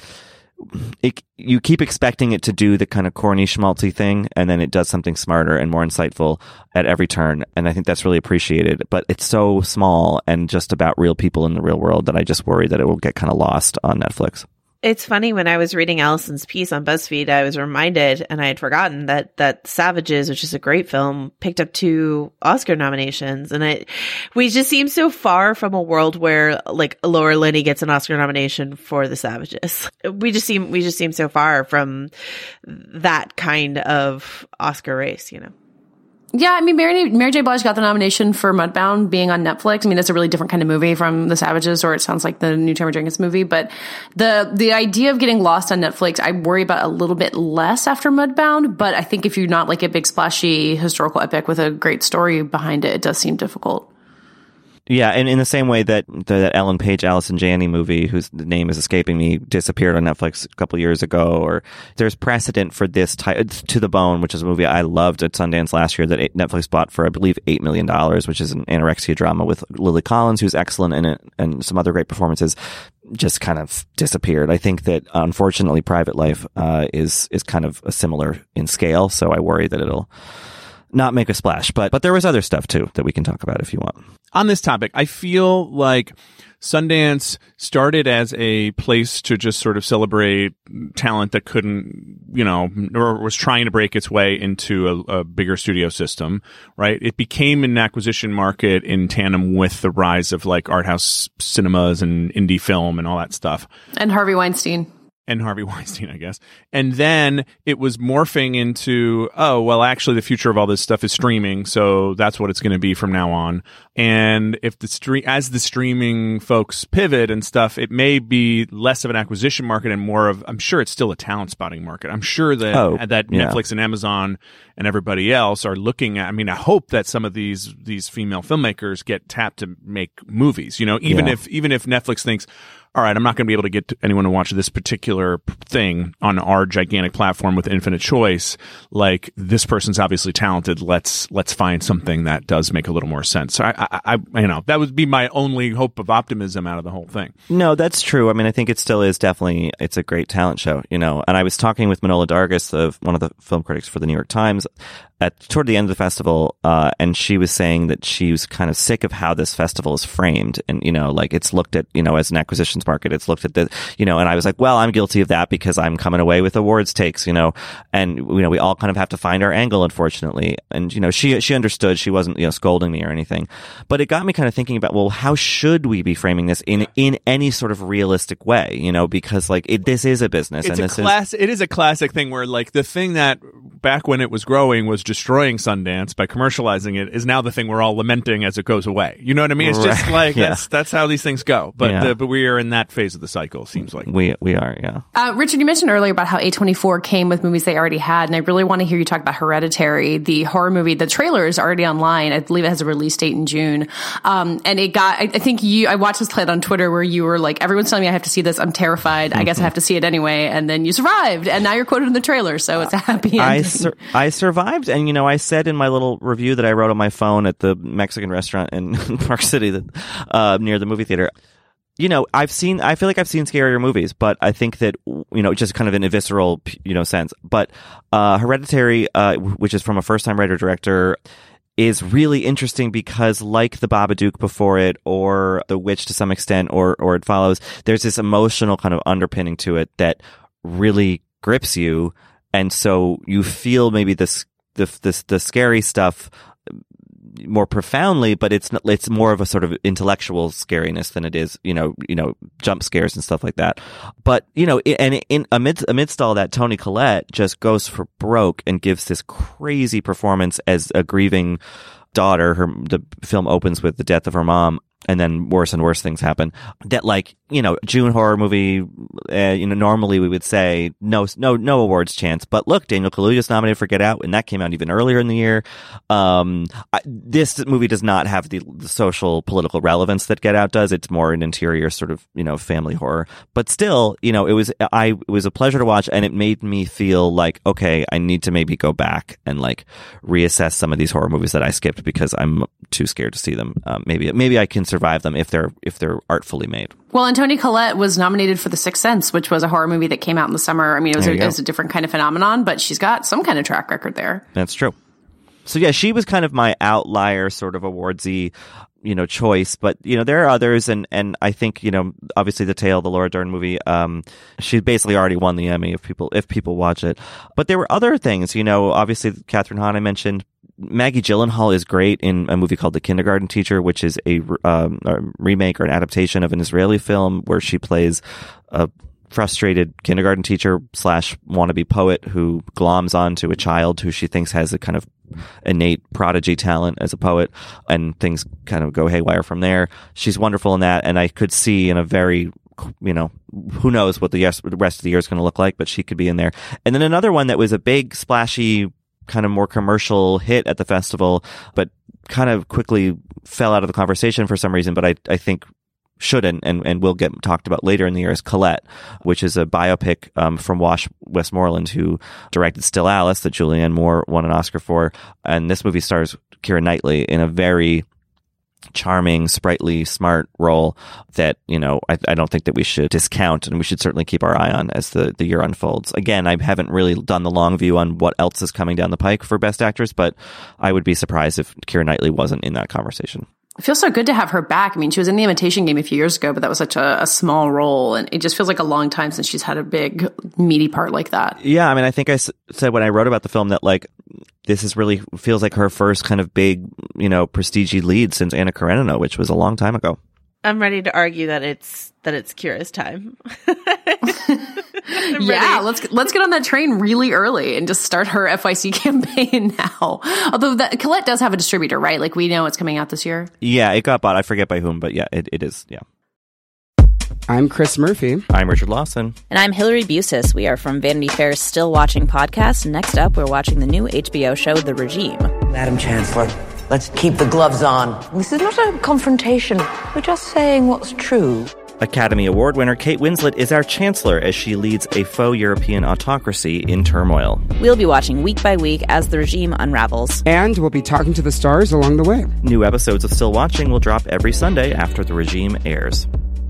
It, you keep expecting it to do the kind of corny schmaltzy thing, and then it does something smarter and more insightful at every turn. And I think that's really appreciated. But it's so small and just about real people in the real world that I just worry that it will get kind of lost on Netflix. It's funny, when I was reading Allison's piece on BuzzFeed, I was reminded, and I had forgotten, that that Savages, which is a great film, picked up two Oscar nominations. And it, we just seem so far from a world where like Laura Linney gets an Oscar nomination for The Savages. We just seem we just seem so far from that kind of Oscar race, you know. Yeah, I mean, Mary, Mary J. Blige got the nomination for Mudbound being on Netflix. I mean, that's a really different kind of movie from The Savages, or it sounds like the new Tamara Jenkins movie. But the the idea of getting lost on Netflix, I worry about a little bit less after Mudbound. But I think if you're not like a big splashy historical epic with a great story behind it, it does seem difficult. Yeah, and in the same way that that Ellen Page, Allison Janney movie, whose name is escaping me, disappeared on Netflix a couple years ago, or there's precedent for this type, To the Bone, which is a movie I loved at Sundance last year that Netflix bought for, I believe, eight million dollars, which is an anorexia drama with Lily Collins, who's excellent in it, and some other great performances. just kind of disappeared. I think that unfortunately Private Life uh, is is kind of a similar in scale, so I worry that it'll not make a splash. But but there was other stuff too that we can talk about if you want. On this topic, I feel like Sundance started as a place to just sort of celebrate talent that couldn't, you know, or was trying to break its way into a, a bigger studio system, right? It became an acquisition market in tandem with the rise of like art house cinemas and indie film and all that stuff. And Harvey Weinstein. And Harvey Weinstein, I guess. And then it was morphing into, oh, well, actually the future of all this stuff is streaming. So that's what it's going to be from now on. And if the stream, as the streaming folks pivot and stuff, it may be less of an acquisition market and more of, I'm sure it's still a talent spotting market. I'm sure that, oh, that yeah. Netflix and Amazon and everybody else are looking at, I mean, I hope that some of these, these female filmmakers get tapped to make movies, you know, even yeah. if, even if Netflix thinks, all right, I'm not going to be able to get anyone to watch this particular thing on our gigantic platform with infinite choice. Like, this person's obviously talented. Let's let's find something that does make a little more sense. So I, I, I, you know, that would be my only hope of optimism out of the whole thing. No, that's true. I mean, I think it still is definitely, it's a great talent show, you know. And I was talking with Manohla Dargis, the, one of the film critics for the New York Times, at toward the end of the festival, uh, and she was saying that she was kind of sick of how this festival is framed, and you know, like it's looked at, you know, as an acquisitions market. It's looked at the, you know, and I was like, well, I'm guilty of that because I'm coming away with awards takes, you know, and you know, we all kind of have to find our angle, unfortunately. And you know, she she understood. She wasn't, you know, scolding me or anything, but it got me kind of thinking about, well, how should we be framing this in in any sort of realistic way, you know, because like it, this is a business, it's and a this class, is it is a classic thing where like the thing that back when it was growing was destroying Sundance by commercializing it is now the thing we're all lamenting as it goes away. You know what I mean? It's just Right. like Yeah. that's that's how these things go. But Yeah. uh, but we are in that phase of the cycle. Seems like we we are, yeah. Uh, Richard, you mentioned earlier about how A twenty-four came with movies they already had, and I really want to hear you talk about Hereditary, the horror movie. The trailer is already online. I believe it has a release date in June. Um, and it got, I, I think you, I watched this thread on Twitter where you were like, everyone's telling me I have to see this. I'm terrified. I guess I have to see it anyway. And then you survived, and now you're quoted in the trailer. So it's a happy I, ending. sur- I survived, and you know, I said in my little review that I wrote on my phone at the Mexican restaurant in Park City, that uh, near the movie theater. You know, I've seen, I feel like I've seen scarier movies, but I think that, you know, just kind of in a visceral, you know, sense. But uh, Hereditary, uh, which is from a first-time writer-director, is really interesting because, like The Babadook before it, or The Witch to some extent, or or It Follows, there's this emotional kind of underpinning to it that really grips you, and so you feel maybe this the this the scary stuff more profoundly, but it's not, it's more of a sort of intellectual scariness than it is, you know, you know, jump scares and stuff like that. But, you know, and in amidst, amidst all that, Toni Collette just goes for broke and gives this crazy performance as a grieving daughter. Her, the film opens with the death of her mom, and then worse and worse things happen. That, like, you know, June horror movie, uh, you know, normally we would say no, no, no awards chance. But look, Daniel Kaluuya's nominated for Get Out, and that came out even earlier in the year. Um, I, this movie does not have the, the social political relevance that Get Out does. It's more an interior sort of, you know, family horror. But still, you know, it was I it was a pleasure to watch, and it made me feel like, okay, I need to maybe go back and like reassess some of these horror movies that I skipped because I'm too scared to see them. Um, maybe maybe I can survive them if they're if they're artfully made. Well, and Toni Collette was nominated for The Sixth Sense, which was a horror movie that came out in the summer. I mean, it was, a, it was a different kind of phenomenon, but she's got some kind of track record there. That's true. So yeah, she was kind of my outlier sort of awardsy, you know, choice. But, you know, there are others, and, and I think, you know, obviously The Tale, the Laura Dern movie, um, she basically already won the Emmy if people if people watch it. But there were other things, you know, obviously Catherine Hahn I mentioned. Maggie Gyllenhaal is great in a movie called The Kindergarten Teacher, which is a, um, a remake or an adaptation of an Israeli film where she plays a frustrated kindergarten teacher slash wannabe poet who gloms onto a child who she thinks has a kind of innate prodigy talent as a poet, and things kind of go haywire from there. She's wonderful in that, and I could see in a very, you know, who knows what the rest of the year is going to look like, but she could be in there. And then another one that was a big, splashy, kind of more commercial hit at the festival, but kind of quickly fell out of the conversation for some reason, but I, I think should and, and, and will get talked about later in the year, is Colette, which is a biopic um, from Wash Westmoreland, who directed Still Alice that Julianne Moore won an Oscar for. And this movie stars Keira Knightley in a very charming, sprightly, smart role that, you know, I, I don't think that we should discount, and we should certainly keep our eye on as the, the year unfolds. Again, I haven't really done the long view on what else is coming down the pike for Best Actress, but I would be surprised if Keira Knightley wasn't in that conversation. It feels so good to have her back. I mean, she was in The Imitation Game a few years ago, but that was such a, a small role, and it just feels like a long time since she's had a big, meaty part like that. Yeah, I mean, I think I s- said when I wrote about the film that, like, this is really feels like her first kind of big, you know, prestige lead since Anna Karenina, which was a long time ago. I'm ready to argue that it's that it's Keira's time. Yeah, let's let's get on that train really early and just start her F Y C campaign now. Although that, Colette does have a distributor, right? Like, we know it's coming out this year. Yeah, it got bought. I forget by whom, but yeah, it, it is. Yeah. I'm Chris Murphy. I'm Richard Lawson. And I'm Hillary Busis. We are from Vanity Fair's Still Watching podcast. Next up, we're watching the new H B O show, The Regime. Madam Chancellor, let's keep the gloves on. This is not a confrontation. We're just saying what's true. Academy Award winner Kate Winslet is our chancellor as she leads a faux European autocracy in turmoil. We'll be watching week by week as the regime unravels. And we'll be talking to the stars along the way. New episodes of Still Watching will drop every Sunday after The Regime airs.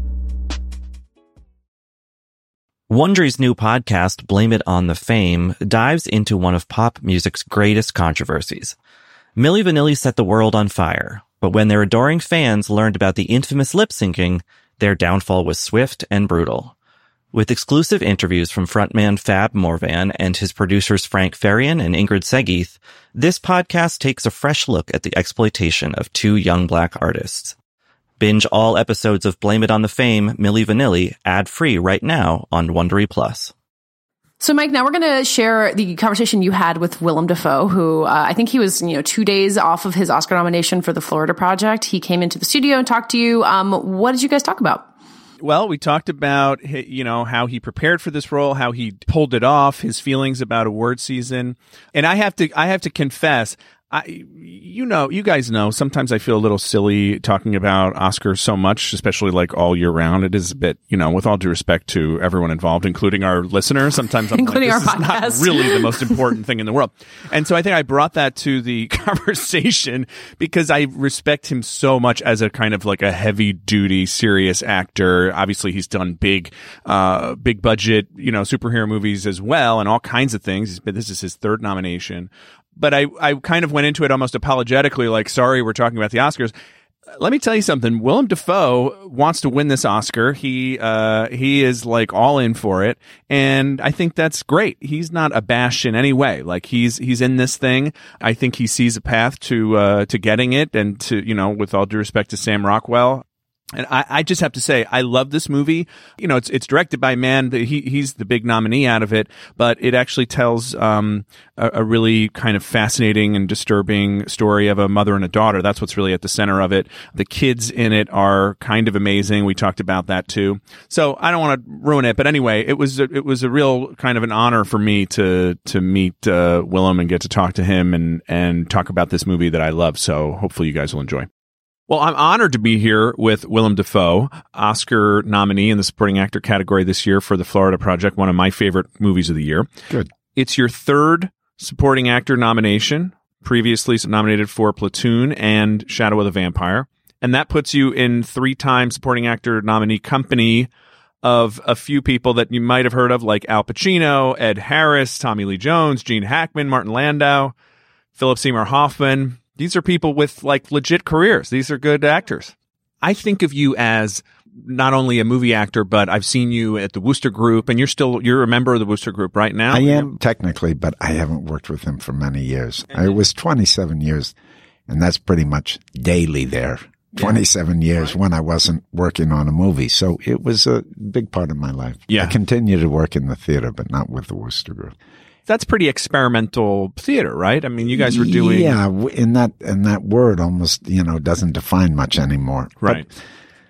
Wondery's new podcast, Blame It on the Fame, dives into one of pop music's greatest controversies. Milli Vanilli set the world on fire, but when their adoring fans learned about the infamous lip-syncing, their downfall was swift and brutal. With exclusive interviews from frontman Fab Morvan and his producers Frank Farian and Ingrid Segeith, this podcast takes a fresh look at the exploitation of two young black artists. Binge all episodes of Blame It on the Fame, Milli Vanilli, ad-free right now on Wondery Plus. So, Mike, now we're going to share the conversation you had with Willem Dafoe, who uh, I think he was, you know, two days off of his Oscar nomination for The Florida Project. He came into the studio and talked to you. Um, what did you guys talk about? Well, we talked about, you know, how he prepared for this role, how he pulled it off, his feelings about award season. And I have to, I have to confess, I, you know, you guys know, sometimes I feel a little silly talking about Oscars so much, especially like all year round. It is a bit, you know, with all due respect to everyone involved, including our listeners, sometimes I'm including like, this our is podcast. Not really the most important thing in the world. And so I think I brought that to the conversation because I respect him so much as a kind of like a heavy duty, serious actor. Obviously, he's done big, uh, big budget, you know, superhero movies as well and all kinds of things. He's been, this is his third nomination. But I, I kind of went into it almost apologetically, like, sorry, we're talking about the Oscars. Let me tell you something. Willem Dafoe wants to win this Oscar. He, uh, he is like all in for it. And I think that's great. He's not abashed in any way. Like he's, he's in this thing. I think he sees a path to, uh, to getting it and to, you know, with all due respect to Sam Rockwell. And I, I just have to say, I love this movie. You know, it's it's directed by a man. He he's the big nominee out of it, but it actually tells um a, a really kind of fascinating and disturbing story of a mother and a daughter. That's what's really at the center of it. The kids in it are kind of amazing. We talked about that too. So I don't want to ruin it, but anyway, it was a, it was a real kind of an honor for me to to meet uh, Willem and get to talk to him and and talk about this movie that I love. So hopefully you guys will enjoy. Well, I'm honored to be here with Willem Dafoe, Oscar nominee in the supporting actor category this year for The Florida Project, one of my favorite movies of the year. Good. It's your third supporting actor nomination, previously nominated for Platoon and Shadow of the Vampire. And that puts you in three-time supporting actor nominee company of a few people that you might have heard of, like Al Pacino, Ed Harris, Tommy Lee Jones, Gene Hackman, Martin Landau, Philip Seymour Hoffman. These are people with like legit careers. These are good actors. I think of you as not only a movie actor, but I've seen you at the Wooster Group, and you're still, you're a member of the Wooster Group right now. I am technically, but I haven't worked with him for many years. Mm-hmm. I was twenty-seven years, and that's pretty much daily there. twenty-seven yeah. years right. when I wasn't working on a movie. So it was a big part of my life. Yeah. I continue to work in the theater, but not with the Wooster Group. That's pretty experimental theater, right? I mean, you guys were doing... Yeah, in that, in that word almost, you know, doesn't define much anymore. Right. But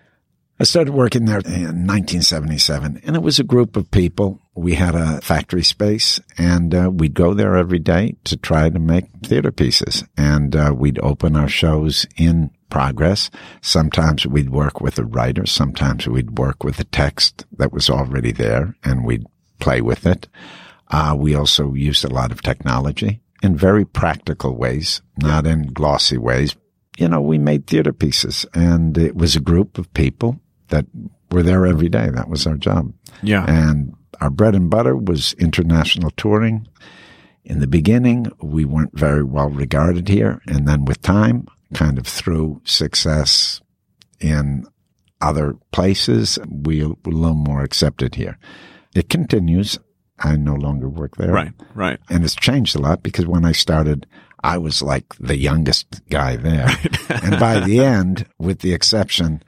I started working there in nineteen seventy-seven, and it was a group of people. We had a factory space, and uh, we'd go there every day to try to make theater pieces. And uh, we'd open our shows in progress. Sometimes we'd work with a writer. Sometimes we'd work with a text that was already there, and we'd play with it. Uh, we also used a lot of technology in very practical ways, not in glossy ways. you know, we made theater pieces, and it was a group of people that were there every day. That was our job. Yeah. And our bread and butter was international touring. In the beginning, we weren't very well regarded here. And then with time, kind of through success in other places, we were a little more accepted here. It continues. I no longer work there. Right, right. And it's changed a lot because when I started, I was like the youngest guy there. And by the end, with the exception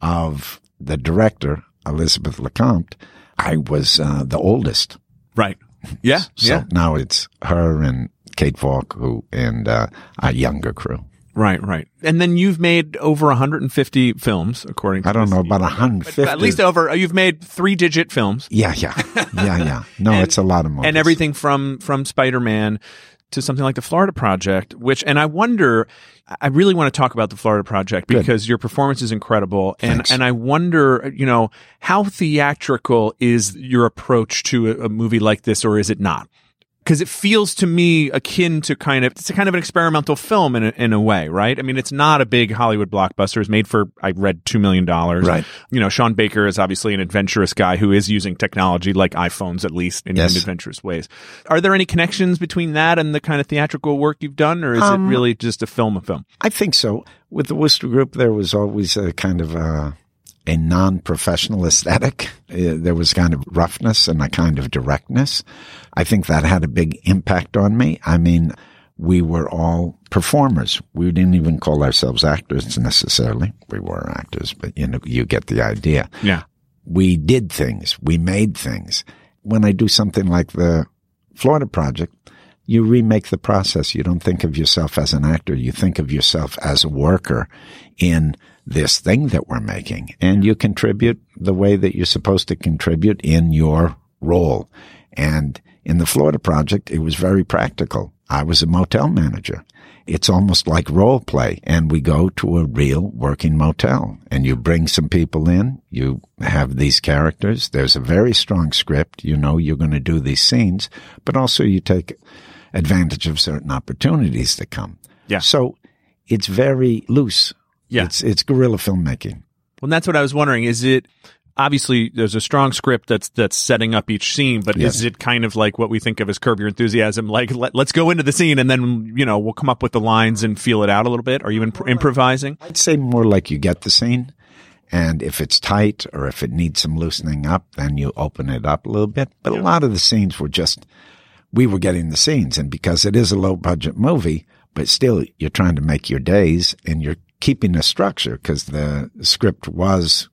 of the director, Elizabeth Lecomte, I was uh, the oldest. Right. Yeah. So yeah. now it's her and Kate Falk who, and uh, a younger crew. Right, right. And then you've made over one hundred fifty films, according to I don't this. know, about one hundred fifty. At least over, you've made three-digit films. Yeah, yeah. Yeah, yeah. No, and, it's a lot of movies. And everything from, from Spider-Man to something like the Florida Project, which, and I wonder, I really want to talk about the Florida Project because Good. Your performance is incredible. And, Thanks. and I wonder, you know, how theatrical is your approach to a, a movie like this, or is it not? Because it feels to me akin to kind of, it's a kind of an experimental film in a, in a way, right? I mean, it's not a big Hollywood blockbuster. It's made for, I read, two million dollars. Right. You know, Sean Baker is obviously an adventurous guy who is using technology like iPhones, at least, in, yes. in adventurous ways. Are there any connections between that and the kind of theatrical work you've done, or is um, it really just a film of film? I think so. With the Wooster Group, there was always a kind of a, a non-professional aesthetic. Uh, there was kind of roughness and a kind of directness. I think that had a big impact on me. I mean, we were all performers. We didn't even call ourselves actors necessarily. We were actors, but you know, you get the idea. Yeah. We did things. We made things. When I do something like the Florida Project, you remake the process. You don't think of yourself as an actor. You think of yourself as a worker in this thing that we're making. And you contribute the way that you're supposed to contribute in your role. And in the Florida Project, it was very practical. I was a motel manager. It's almost like role play. And we go to a real working motel. And you bring some people in. You have these characters. There's a very strong script. You know you're going to do these scenes. But also you take advantage of certain opportunities that come. Yeah. So it's very loose. Yeah. It's, it's guerrilla filmmaking. Well, that's what I was wondering. Is it, obviously there's a strong script that's, that's setting up each scene, but Yes. is it kind of like what we think of as Curb Your Enthusiasm? Like, let, let's go into the scene and then, you know, we'll come up with the lines and feel it out a little bit. Are you imp- improvising? I'd say more like you get the scene. And if it's tight or if it needs some loosening up, then you open it up a little bit. But yeah. a lot of the scenes were just, we were getting the scenes. And because it is a low budget movie, but still you're trying to make your days and you're keeping a structure because the script was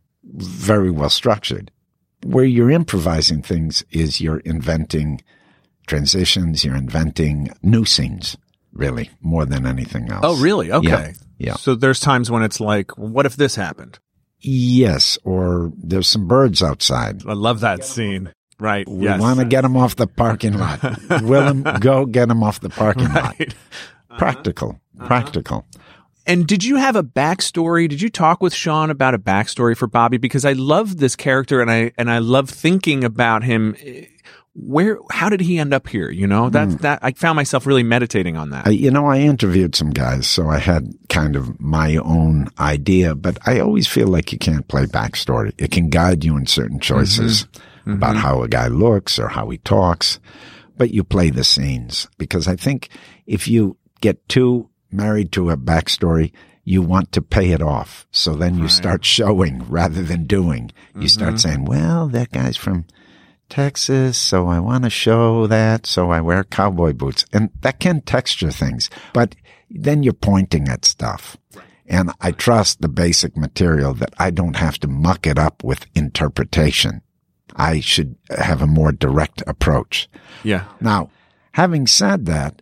very well structured. Where you're improvising things is you're inventing transitions, you're inventing new scenes, really, more than anything else. Oh, really? Okay. Yeah. yeah. So there's times when it's like, what if this happened? Yes, or there's some birds outside. I love that scene. Right. We yes. want to get them off the parking lot. Willem, go get them off the parking right. lot. Uh-huh. Practical. Uh-huh. Practical. And did you have a backstory? Did you talk with Sean about a backstory for Bobby? Because I love this character and I and I love thinking about him. Where, how did he end up here? You know, that mm. that I found myself really meditating on that. Uh, you know, I interviewed some guys, so I had kind of my own idea. But I always feel like you can't play backstory. It can guide you in certain choices mm-hmm. about mm-hmm. how a guy looks or how he talks, but you play the scenes because I think if you get too married to a backstory, you want to pay it off. So then you right. start showing rather than doing. You mm-hmm. start saying, well, that guy's from Texas, so I want to show that, so I wear cowboy boots. And that can texture things. But then you're pointing at stuff. And I trust the basic material that I don't have to muck it up with interpretation. I should have a more direct approach. Yeah. Now, having said that,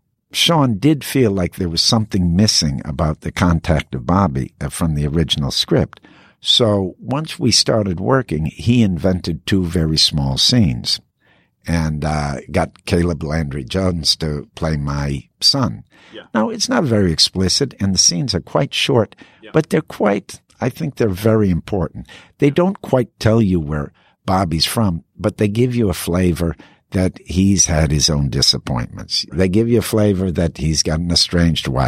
Sean did feel like there was something missing about the contact of Bobby uh, from the original script. So once we started working, he invented two very small scenes and uh, got Caleb Landry Jones to play my son. Yeah. Now, it's not very explicit, and the scenes are quite short, yeah. but they're quite, I think they're very important. They don't quite tell you where Bobby's from, but they give you a flavor that he's had his own disappointments. They give you a flavor that he's got an estranged wife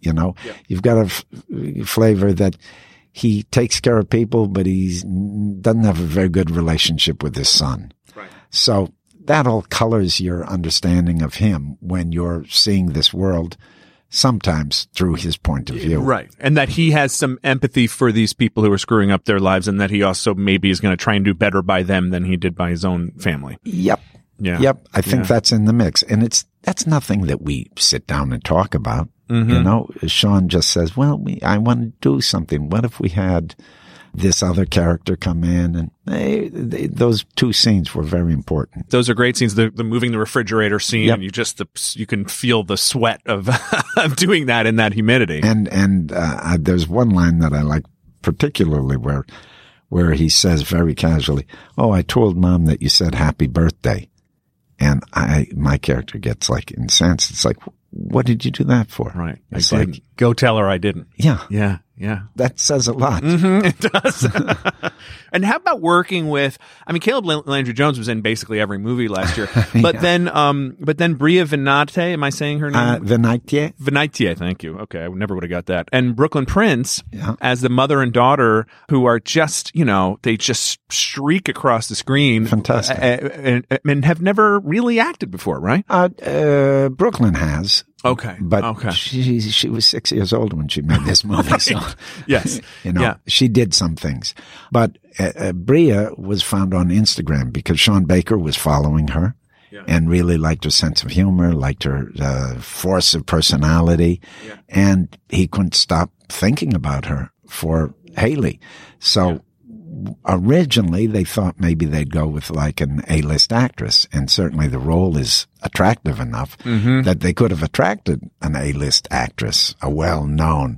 You know, Yeah. you've got a f- flavor that he takes care of people, but he doesn't have a very good relationship with his son. Right. So that all colors your understanding of him when you're seeing this world sometimes through his point of view. Right. And that he has some empathy for these people who are screwing up their lives, and that he also maybe is going to try and do better by them than he did by his own family. Yep. Yeah. Yep. I think Yeah. that's in the mix. And it's, that's nothing that we sit down and talk about. Mm-hmm. You know, Sean just says, well, we, I want to do something. What if we had this other character come in? And they, they, those two scenes were very important. Those are great scenes. The, the moving the refrigerator scene, Yep. and you just the, you can feel the sweat of of doing that in that humidity. And, and, uh, there's one line that I like particularly where, where he says very casually, oh, I told Mom that you said happy birthday. And I, my character gets like incensed. It's like, what did you do that for? Right. It's I like, didn't. Go tell her I didn't. yeah, Yeah. Yeah. that says a lot. Mm-hmm, it does. And how about working with, I mean, Caleb Landry Jones was in basically every movie last year, but Yeah. then, um, but then Bria Venate, am I saying her name? Uh, Venatier? Venatier, thank you. Okay, I never would have got that. And Brooklyn Prince Yeah. as the mother and daughter who are just, you know, they just streak across the screen. Fantastic. uh, and, and have never really acted before, right? Uh, uh, Brooklyn has. Okay. But okay. she she was six years old when she made this movie. So, Yes. you know, Yeah. she did some things. But uh, uh, Bria was found on Instagram because Sean Baker was following her Yeah. and really liked her sense of humor, liked her uh, force of personality. Yeah. And he couldn't stop thinking about her for Haley. So originally they thought maybe they'd go with like an A-list actress, and certainly the role is attractive enough Mm-hmm. that they could have attracted an A-list actress, a well-known.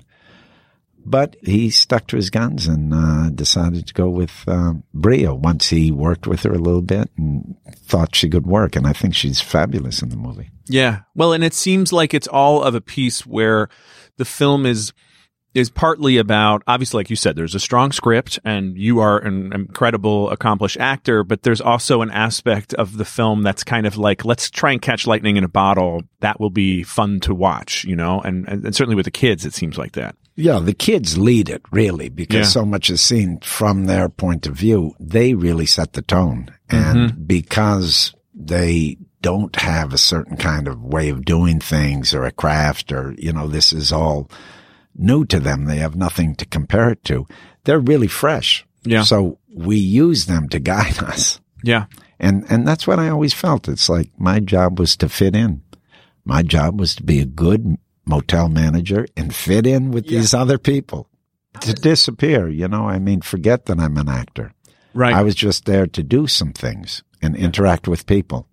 But he stuck to his guns and uh, decided to go with uh, Bria once he worked with her a little bit and thought she could work. And I think she's fabulous in the movie. Yeah. Well, and it seems like it's all of a piece where the film is is partly about, obviously, like you said, there's a strong script and you are an incredible, accomplished actor, but there's also an aspect of the film that's kind of like, let's try and catch lightning in a bottle. That will be fun to watch, you know, and, and, and certainly with the kids, it seems like that. Yeah, the kids lead it, really, because Yeah. so much is seen from their point of view. They really set the tone. And Mm-hmm. because they don't have a certain kind of way of doing things or a craft or, you know, this is all new to them. They have nothing to compare it to. They're really fresh. Yeah. So we use them to guide us. Yeah. And, and that's what I always felt. It's like my job was to fit in. My job was to be a good motel manager and fit in with Yeah. these other people. To disappear, you know, I mean, forget that I'm an actor. Right. I was just there to do some things and interact with people.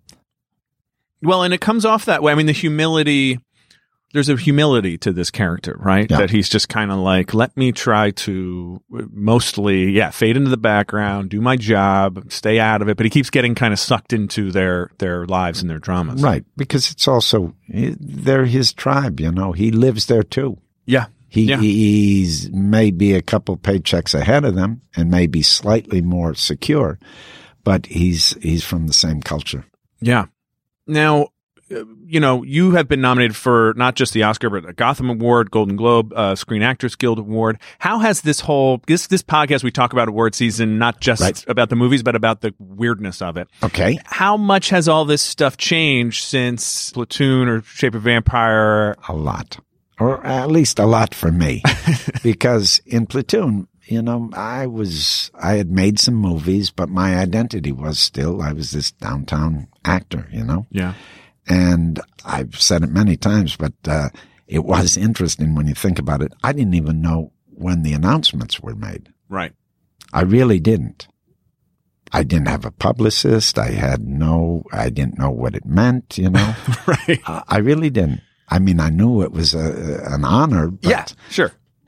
Well, and it comes off that way. I mean, the humility, there's a humility to this character, right? Yeah. That he's just kind of like, let me try to mostly, yeah, fade into the background, do my job, stay out of it. But he keeps getting kind of sucked into their, their lives and their dramas. Right. Because it's also, they're his tribe, you know, he lives there too. Yeah. He, Yeah. he's maybe a couple paychecks ahead of them and maybe slightly more secure, but he's, he's from the same culture. Yeah. Now, uh, you know, you have been nominated for not just the Oscar, but a Gotham Award, Golden Globe, uh, Screen Actors Guild Award. How has this whole, this, this podcast, we talk about award season, not just Right. about the movies, but about the weirdness of it. Okay. How much has all this stuff changed since Platoon or Shape of Vampire? A lot, or at least a lot for me, because in Platoon, you know, I was, I had made some movies, but my identity was still, I was this downtown actor, you know, Yeah. and I've said it many times, but, uh, it was interesting when you think about it. I didn't even know when the announcements were made. Right. I really didn't. I didn't have a publicist. I had no, I didn't know what it meant, you know. Right. uh, I really didn't. I mean, I knew it was a, an honor, but Yeah. Sure.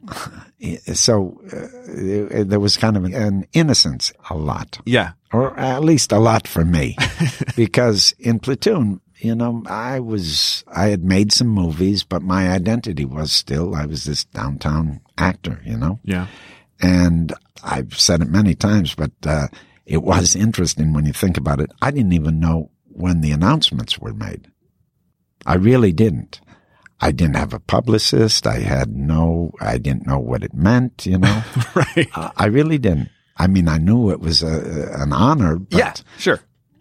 so uh, there was kind of an innocence, a lot, Yeah. or at least a lot for me, because in Platoon, you know, I was, I had made some movies, but my identity was still, I was this downtown actor, you know, Yeah. and I've said it many times, but uh, it was interesting when you think about it. I didn't even know when the announcements were made. I really didn't. I didn't have a publicist. I had no, I didn't know what it meant, you know. Right. Uh, I really didn't. I mean, I knew it was a, an honor. But yeah, sure.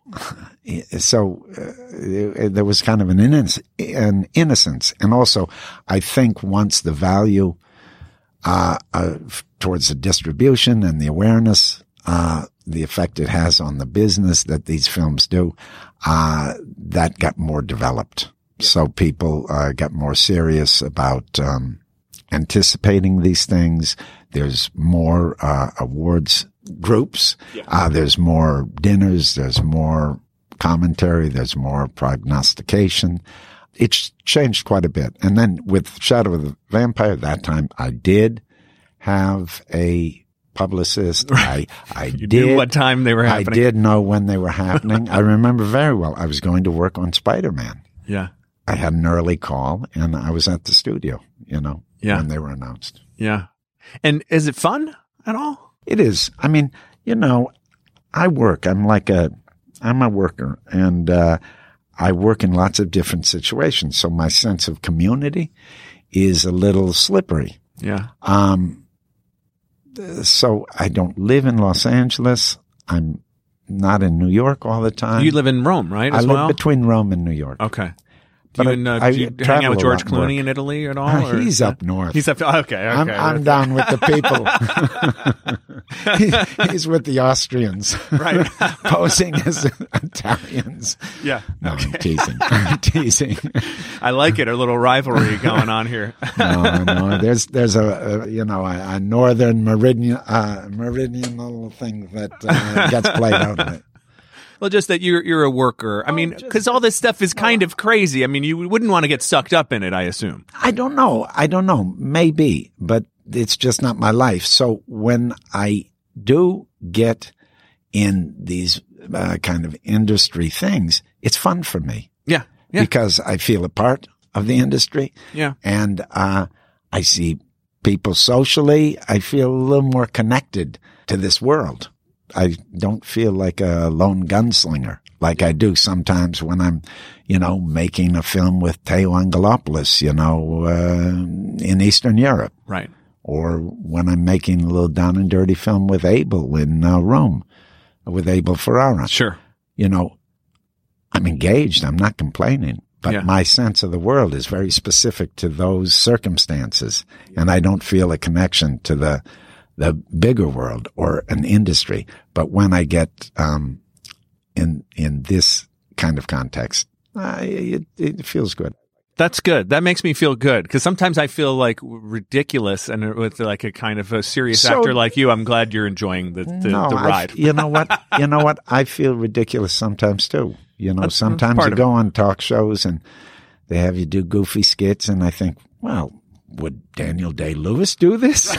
So uh, there was kind of an, innoc- an innocence. And also, I think once the value uh, uh, towards the distribution and the awareness, uh, the effect it has on the business that these films do, uh, that got more developed. Yeah. So people uh, got more serious about um, anticipating these things. There's more uh, awards groups. Yeah. Uh, there's more dinners. There's more commentary. There's more prognostication. It's changed quite a bit. And then with Shadow of the Vampire, that time I did have a publicist. Right. I, I you did. knew what time they were happening. I did know when they were happening. I remember very well. I was going to work on Spider-Man. Yeah. I had an early call and I was at the studio, you know, yeah. when they were announced. Yeah. And is it fun at all? It is. I mean, you know, I work. I'm like a, I'm a worker and, uh, I work in lots of different situations. So my sense of community is a little slippery. Yeah. Um, so I don't live in Los Angeles. I'm not in New York all the time. You live in Rome, right? As I well? live between Rome and New York. Okay. Do But you, I- and, uh, I do you travel hang out with a George lot and Clooney work. in Italy at all? Uh, or- he's up north. He's up. Okay. Okay. I'm, I'm down with the people. He- he's with the Austrians, Right. posing as Italians. Yeah. No, I'm teasing. I'm teasing. I like it. A little rivalry going on here. No, no. There's there's a, a you know a, a northern meridian uh, meridian little thing that uh, gets played out of it. Well, just that you're you're a worker. I Oh, mean, just- because all this stuff is kind of crazy. I mean, you wouldn't want to get sucked up in it, I assume. I don't know. I don't know. Maybe, but it's just not my life. So when I do get in these uh, kind of industry things, it's fun for me Yeah. Yeah. because I feel a part of the industry. Yeah. And uh, I see people socially. I feel a little more connected to this world. I don't feel like a lone gunslinger like I do sometimes when I'm, you know, making a film with Teo Angelopoulos, you know, uh, in Eastern Europe. Right. Or when I'm making a little down and dirty film with Abel in uh, Rome, with Abel Ferrara. Sure. You know, I'm engaged. I'm not complaining. But Yeah. my sense of the world is very specific to those circumstances. And I don't feel a connection to the the bigger world or an industry. But when I get um, in in this kind of context, uh, it, it feels good. That's good. That makes me feel good because sometimes I feel like ridiculous, and with like a kind of a serious So- actor like you, I'm glad you're enjoying the the, no, the I- ride. you know what? You know what? I feel ridiculous sometimes too. You know, That's- that's sometimes part you of go on talk shows and they have you do goofy skits, and I think, well, would Daniel Day-Lewis do this?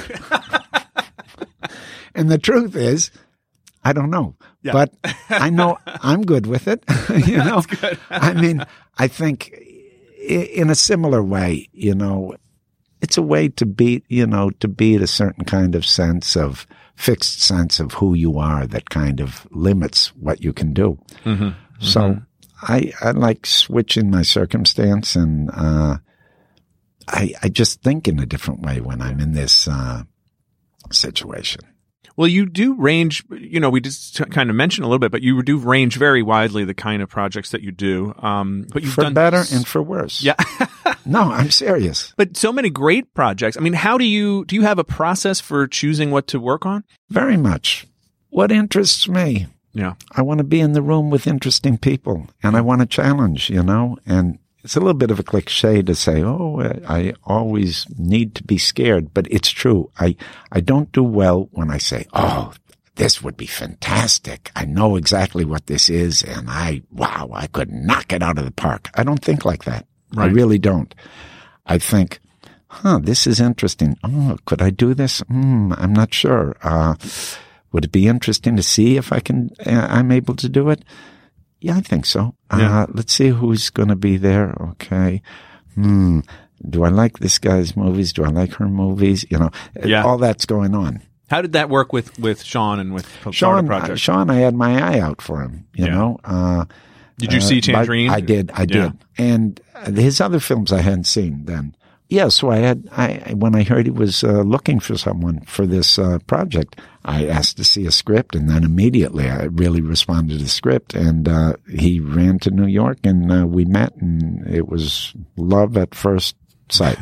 And the truth is, I don't know. Yeah. But I know I'm good with it. You know, I mean, I think i- in a similar way, you know, it's a way to beat, you know, to beat a certain kind of sense of fixed sense of who you are that kind of limits what you can do. Mm-hmm. So I, I like switching my circumstance, and uh, I, I just think in a different way when I'm in this uh, situation. Well, you do range, you know, we just t- kind of mentioned a little bit, but you do range very widely the kind of projects that you do. Um, but you've For done better and for worse. Yeah. No, I'm serious. But so many great projects. I mean, how do you, do you have a process for choosing what to work on? Very much. What interests me? Yeah. I want to be in the room with interesting people, and I want to challenge, you know, and it's a little bit of a cliche to say, oh, I always need to be scared, but it's true. I, I don't do well when I say, oh, this would be fantastic. I know exactly what this is, and I, wow, I could knock it out of the park. I don't think like that. Right. I really don't. I think, huh, this is interesting. Oh, could I do this? Hmm, I'm not sure. Uh, would it be interesting to see if I can, uh, I'm able to do it? Yeah, I think so. Yeah. Uh, let's see who's going to be there. Okay. Hmm. Do I like this guy's movies? Do I like her movies? You know, Yeah. all that's going on. How did that work with, with Sean and with Florida Sean, Project? uh, Sean, I had my eye out for him, you Yeah. know. Uh, Did you see Tangerine? I did. I did. Yeah. And his other films I hadn't seen then. Yeah, so I had, I, when I heard he was uh, looking for someone for this uh, project, I asked to see a script, and then immediately I really responded to the script, and uh, he ran to New York, and uh, we met, and it was love at first sight.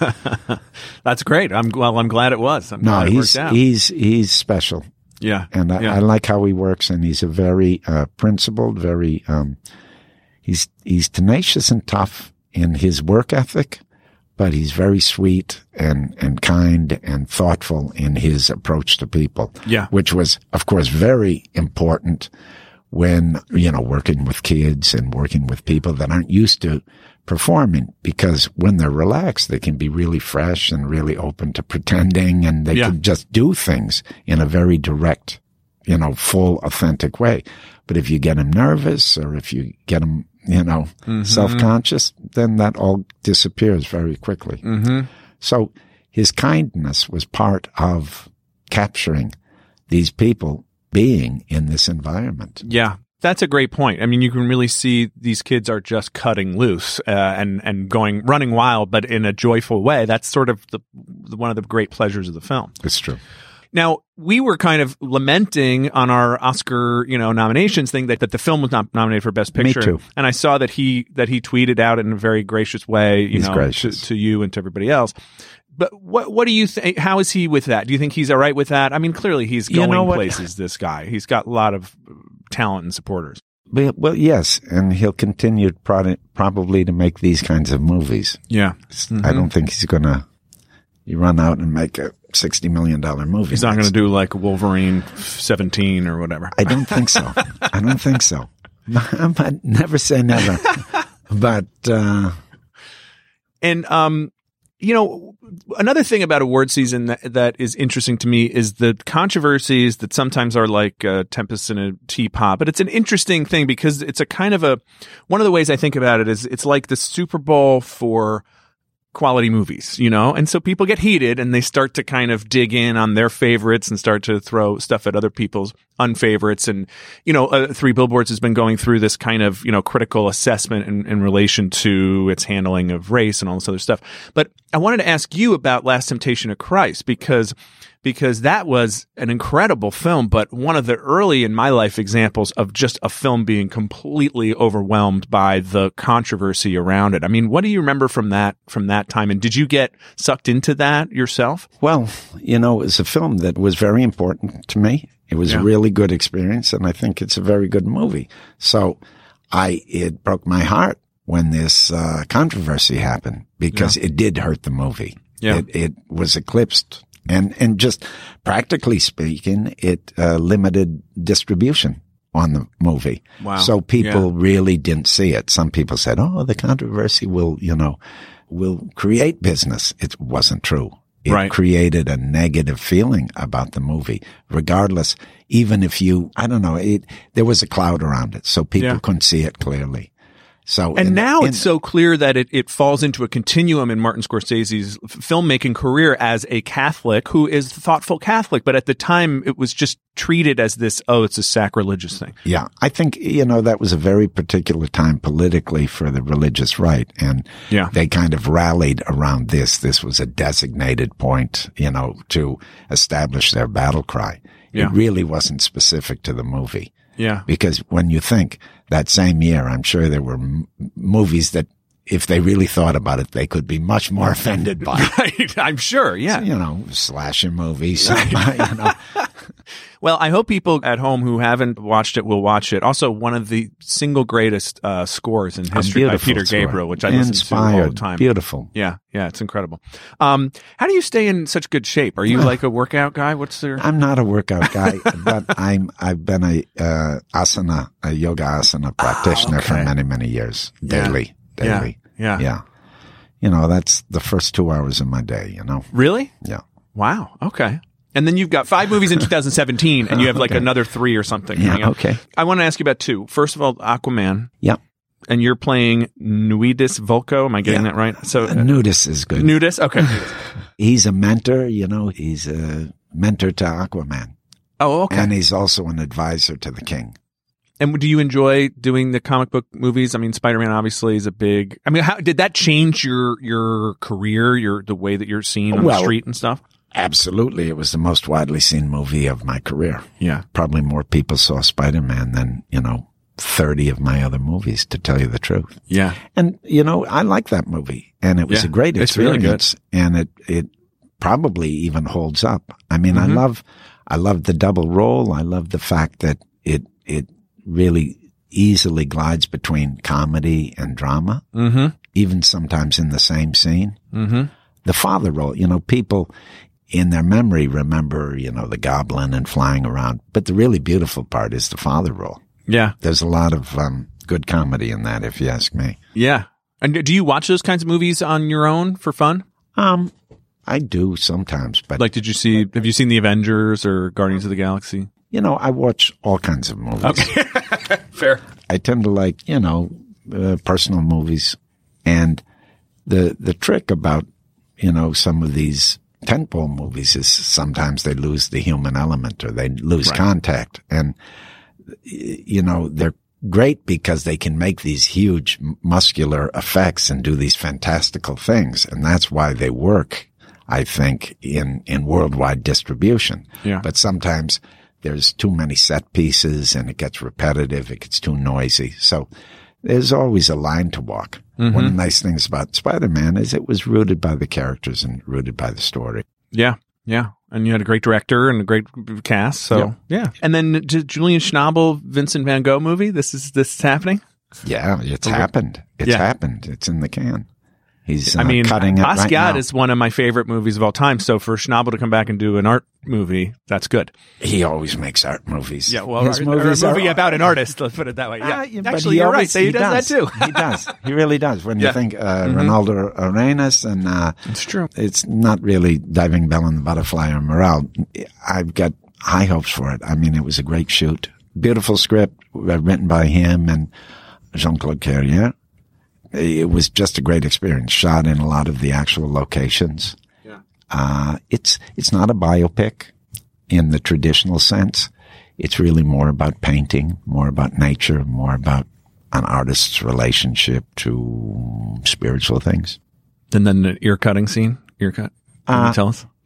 That's great. I'm well. I'm glad it was. I'm no, glad it he's worked out. he's he's special. Yeah, and I, yeah. I like how he works, and he's a very uh, principled, very um, he's he's tenacious and tough in his work ethic. But he's very sweet and, and kind and thoughtful in his approach to people. Yeah. Which was, of course, very important when, you know, working with kids and working with people that aren't used to performing, because when they're relaxed, they can be really fresh and really open to pretending, and they yeah. can just do things in a very direct, you know, full, authentic way. But if you get them nervous, or if you get them, you know, mm-hmm. self-conscious, then that all disappears very quickly. Mm-hmm. So his kindness was part of capturing these people being in this environment. Yeah, that's a great point. I mean, you can really see these kids are just cutting loose uh, and and going running wild, but in a joyful way. That's sort of the, the one of the great pleasures of the film. It's true. Now, we were kind of lamenting on our Oscar, you know, nominations thing that, that the film was not nominated for Best Picture. Me too. And I saw that he that he tweeted out in a very gracious way, you He's know, gracious. to, to you and to everybody else. But what what do you think? How is he with that? Do you think he's all right with that? I mean, clearly he's going You know what? places. This guy, he's got a lot of talent and supporters. Well, well yes, and he'll continue prod- probably to make these kinds of movies. Yeah, mm-hmm. I don't think he's going to run out and make a sixty million dollars movie. He's not going to do like Wolverine seventeen or whatever. I don't think so. I don't think so. But never say never. But, uh, and, um, you know, another thing about award season that, that is interesting to me is the controversies that sometimes are like uh, tempests in a teapot. But it's an interesting thing because it's a kind of a, one of the ways I think about it is it's like the Super Bowl for quality movies, you know? And so people get heated and they start to kind of dig in on their favorites and start to throw stuff at other people's unfavorites. And, you know, uh, Three Billboards has been going through this kind of, you know, critical assessment in, in relation to its handling of race and all this other stuff. But I wanted to ask you about Last Temptation of Christ because because that was an incredible film, but one of the early in my life examples of just a film being completely overwhelmed by the controversy around it. I mean, what do you remember from that from that time? And did you get sucked into that yourself? Well, you know, it's a film that was very important to me. It was Yeah. a really good experience, and I think it's a very good movie. So I it broke my heart when this uh, controversy happened because it did hurt the movie. Yeah. It, it was eclipsed. And, and just practically speaking, it uh, limited distribution on the movie. Wow. So people Yeah. really didn't see it. Some people said, oh, the controversy will, you know, will create business. It wasn't true. It Right. created a negative feeling about the movie, regardless, even if you, I don't know, it, there was a cloud around it. So people Yeah. couldn't see it clearly. So, And in- now in- it's so clear that it, it falls into a continuum in Martin Scorsese's f- filmmaking career as a Catholic who is a thoughtful Catholic. But at the time, it was just treated as this, oh, it's a sacrilegious thing. Yeah, I think, you know, that was a very particular time politically for the religious right. And Yeah. they kind of rallied around this. This was a designated point, you know, to establish their battle cry. Yeah. It really wasn't specific to the movie. Yeah. Because when you think that same year, I'm sure there were m- movies that if they really thought about it, they could be much more offended by. Right. I'm sure. Yeah. You know, slasher movies, you know. Well, I hope people at home who haven't watched it will watch it. Also, one of the single greatest uh, scores in A history by beautiful Peter score. Gabriel, which I listen to all the Inspired. time. Beautiful. Yeah, yeah, it's incredible. Um, how do you stay in such good shape? Are you like a workout guy? What's your? I'm not a workout guy, but I'm I've been a uh, asana, a yoga asana practitioner for okay. many many years, Yeah. daily, daily. Yeah. yeah. You know, that's the first two hours of my day. You know, Really? yeah. Wow. Okay. And then you've got five movies in two thousand seventeen, and you have like Okay. another three or something. Yeah, coming up. okay. I want to ask you about two. First of all, Aquaman, Yeah, and you're playing Nudis Volko. Am I getting Yeah. that right? So uh, Nudis is good. Nudis. Okay. He's a mentor. You know, he's a mentor to Aquaman, Oh, okay. and he's also an advisor to the king. And do you enjoy doing the comic book movies? I mean, Spider-Man obviously is a big. I mean, how did that change your your career, your the way that you're seen on Well, the street and stuff? Absolutely. It was the most widely seen movie of my career. Yeah. Probably more people saw Spider-Man than, you know, thirty of my other movies, to tell you the truth. Yeah. And, you know, I like that movie. And it was Yeah, a great it's really good. experience. And it, it probably even holds up. I mean, Mm-hmm. I love, I love the double role. I love the fact that it, it really easily glides between comedy and drama, Mm-hmm. even sometimes in the same scene. Mm-hmm. The father role, you know, people in their memory remember, you know, the goblin and flying around. But the really beautiful part is the father role. Yeah. There's a lot of um, good comedy in that, if you ask me. Yeah. And do you watch those kinds of movies on your own for fun? Um, I do sometimes, but Like, did you see, have you seen The Avengers or Guardians of the Galaxy? you know, I watch all kinds of movies. Okay. Fair. I tend to like, you know, uh, personal movies. And the the trick about, you know, some of these tentpole movies is sometimes they lose the human element or they lose Right. contact. And, y- you know, they're great because they can make these huge m- muscular effects and do these fantastical things. And that's why they work, I think, in, in worldwide distribution. Yeah. But sometimes there's too many set pieces and it gets repetitive. It gets too noisy. So there's always a line to walk. Mm-hmm. One of the nice things about Spider-Man is it was rooted by the characters and rooted by the story. Yeah. Yeah. And you had a great director and a great cast. So, yeah. Yeah. And then J- Julian Schnabel, Vincent Van Gogh movie. This is, this is happening. Yeah, it's Okay. happened. It's Yeah. happened. It's in the can. He's uh, I mean, cutting it right Basquiat now. is one of my favorite movies of all time. So for Schnabel to come back and do an art movie, that's good. He always makes art movies. Yeah, well, His or, or a movies movie are- about an artist. Let's put it that way. Yeah, Ah, yeah, but actually, he you're always- right. He, he does, that too. he does. He really does. When Yeah. you think uh, Mhm. Ronaldo Arenas and uh, It's true. it's not really Diving Bell and the Butterfly or Morale. I've got high hopes for it. I mean, it was a great shoot. Beautiful script uh, written by him and Jean-Claude Carrière. It was just a great experience. Shot in a lot of the actual locations. Yeah. Uh, it's, it's not a biopic in the traditional sense. It's really more about painting, more about nature, more about an artist's relationship to spiritual things. And then the ear cutting scene. Ear cut. Can Uh, you tell us?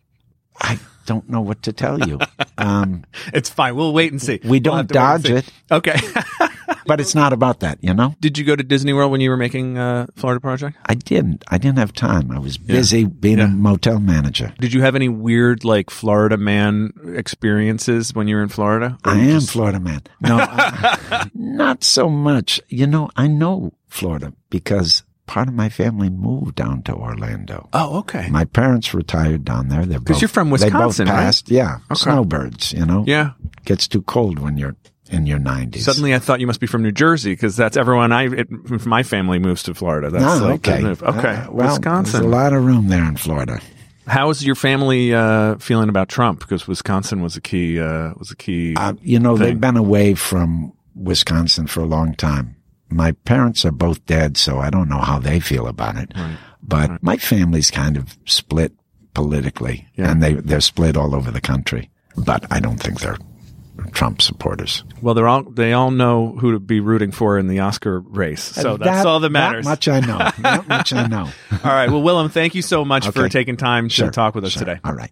I don't know what to tell you. Um, It's fine. We'll wait and see. we We'll don't have to wait and dodge see. it, Okay. but it's not about that, you know? Did you go to Disney World when you were making uh, Florida Project? I didn't. I didn't have time. I was busy being Yeah. a motel manager. Did you have any weird, like, Florida man experiences when you were in Florida? Or I you am just- Florida man. No, I- not so much. You know, I know Florida because part of my family moved down to Orlando. Oh, okay. My parents retired down there. They're 'Cause both- you're from they Wisconsin, both right? passed, Yeah, Okay. snowbirds. You know, Yeah. gets too cold when you're in your nineties. Suddenly I thought you must be from New Jersey because that's everyone I, it, my family moves to Florida. That's No, like the okay, move. Okay. Uh, well, Wisconsin. There's a lot of room there in Florida. How is your family uh, feeling about Trump? Because Wisconsin was a key, uh, was a key. Uh, you know, thing. they've been away from Wisconsin for a long time. My parents are both dead, so I don't know how they feel about it. Right. But Right. my family's kind of split politically, Yeah. and they, they're split all over the country. But I don't think they're Trump supporters. Well, they're all they all know who to be rooting for in the Oscar race, so that's That- all that matters. That much I know. That much I know. All right. Well, Willem, thank you so much for Okay. taking time to Sure, talk with us sure. today. All right.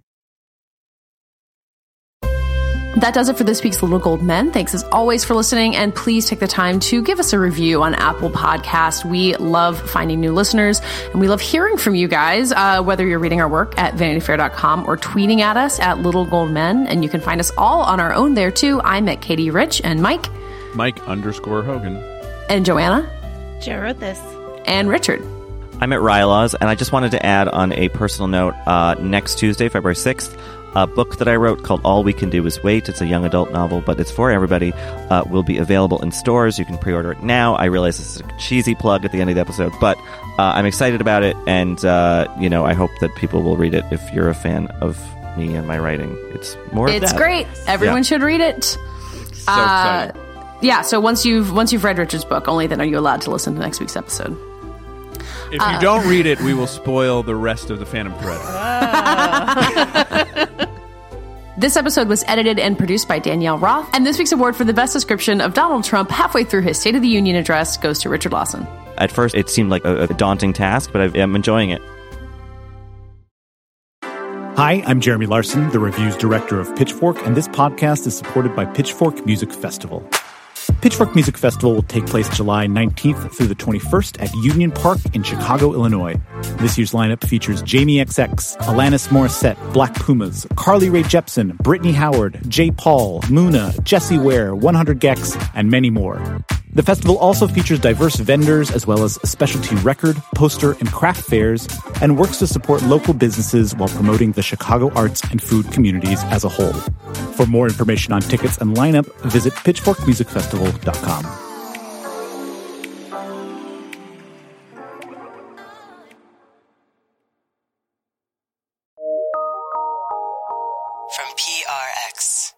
That does it for this week's Little Gold Men. Thanks as always for listening, and please take the time to give us a review on Apple Podcast. We love finding new listeners, and we love hearing from you guys, uh, whether you're reading our work at vanity fair dot com or tweeting at us at Little Gold Men, and you can find us all on our own there too. I'm at Katie Rich, and Mike, Mike underscore Hogan. and Joanna, Joe wrote this. and Richard. I'm at Rylaws, and I just wanted to add on a personal note, uh, next Tuesday, February sixth, a book that I wrote called All We Can Do Is Wait. It's a young adult novel, but it's for everybody. Uh, will be available in stores. You can pre-order it now. I realize this is a cheesy plug at the end of the episode, but uh, I'm excited about it, and uh, you know, I hope that people will read it if you're a fan of me and my writing. It's more of It's that. great. Everyone Yeah. should read it. So Uh, excited. Yeah, so once you've once you've read Richard's book, only then are you allowed to listen to next week's episode. If you don't read it, we will spoil the rest of the Phantom Thread. This This episode was edited and produced by Danielle Roth, and this week's award for the best description of Donald Trump halfway through his State of the Union address goes to Richard Lawson. At first, it seemed like a, a daunting task, but I, I'm enjoying it. Hi, I'm Jeremy Larson, the reviews director of Pitchfork, and this podcast is supported by Pitchfork Music Festival. Pitchfork Music Festival will take place July nineteenth through the twenty-first at Union Park in Chicago, Illinois. This year's lineup features Jamie X X, Alanis Morissette, Black Pumas, Carly Rae Jepsen, Brittany Howard, J. Paul, Muna, Jessie Ware, one hundred gecs, and many more. The festival also features diverse vendors as well as specialty record, poster, and craft fairs, and works to support local businesses while promoting the Chicago arts and food communities as a whole. For more information on tickets and lineup, visit pitchfork music festival dot com. From P R X.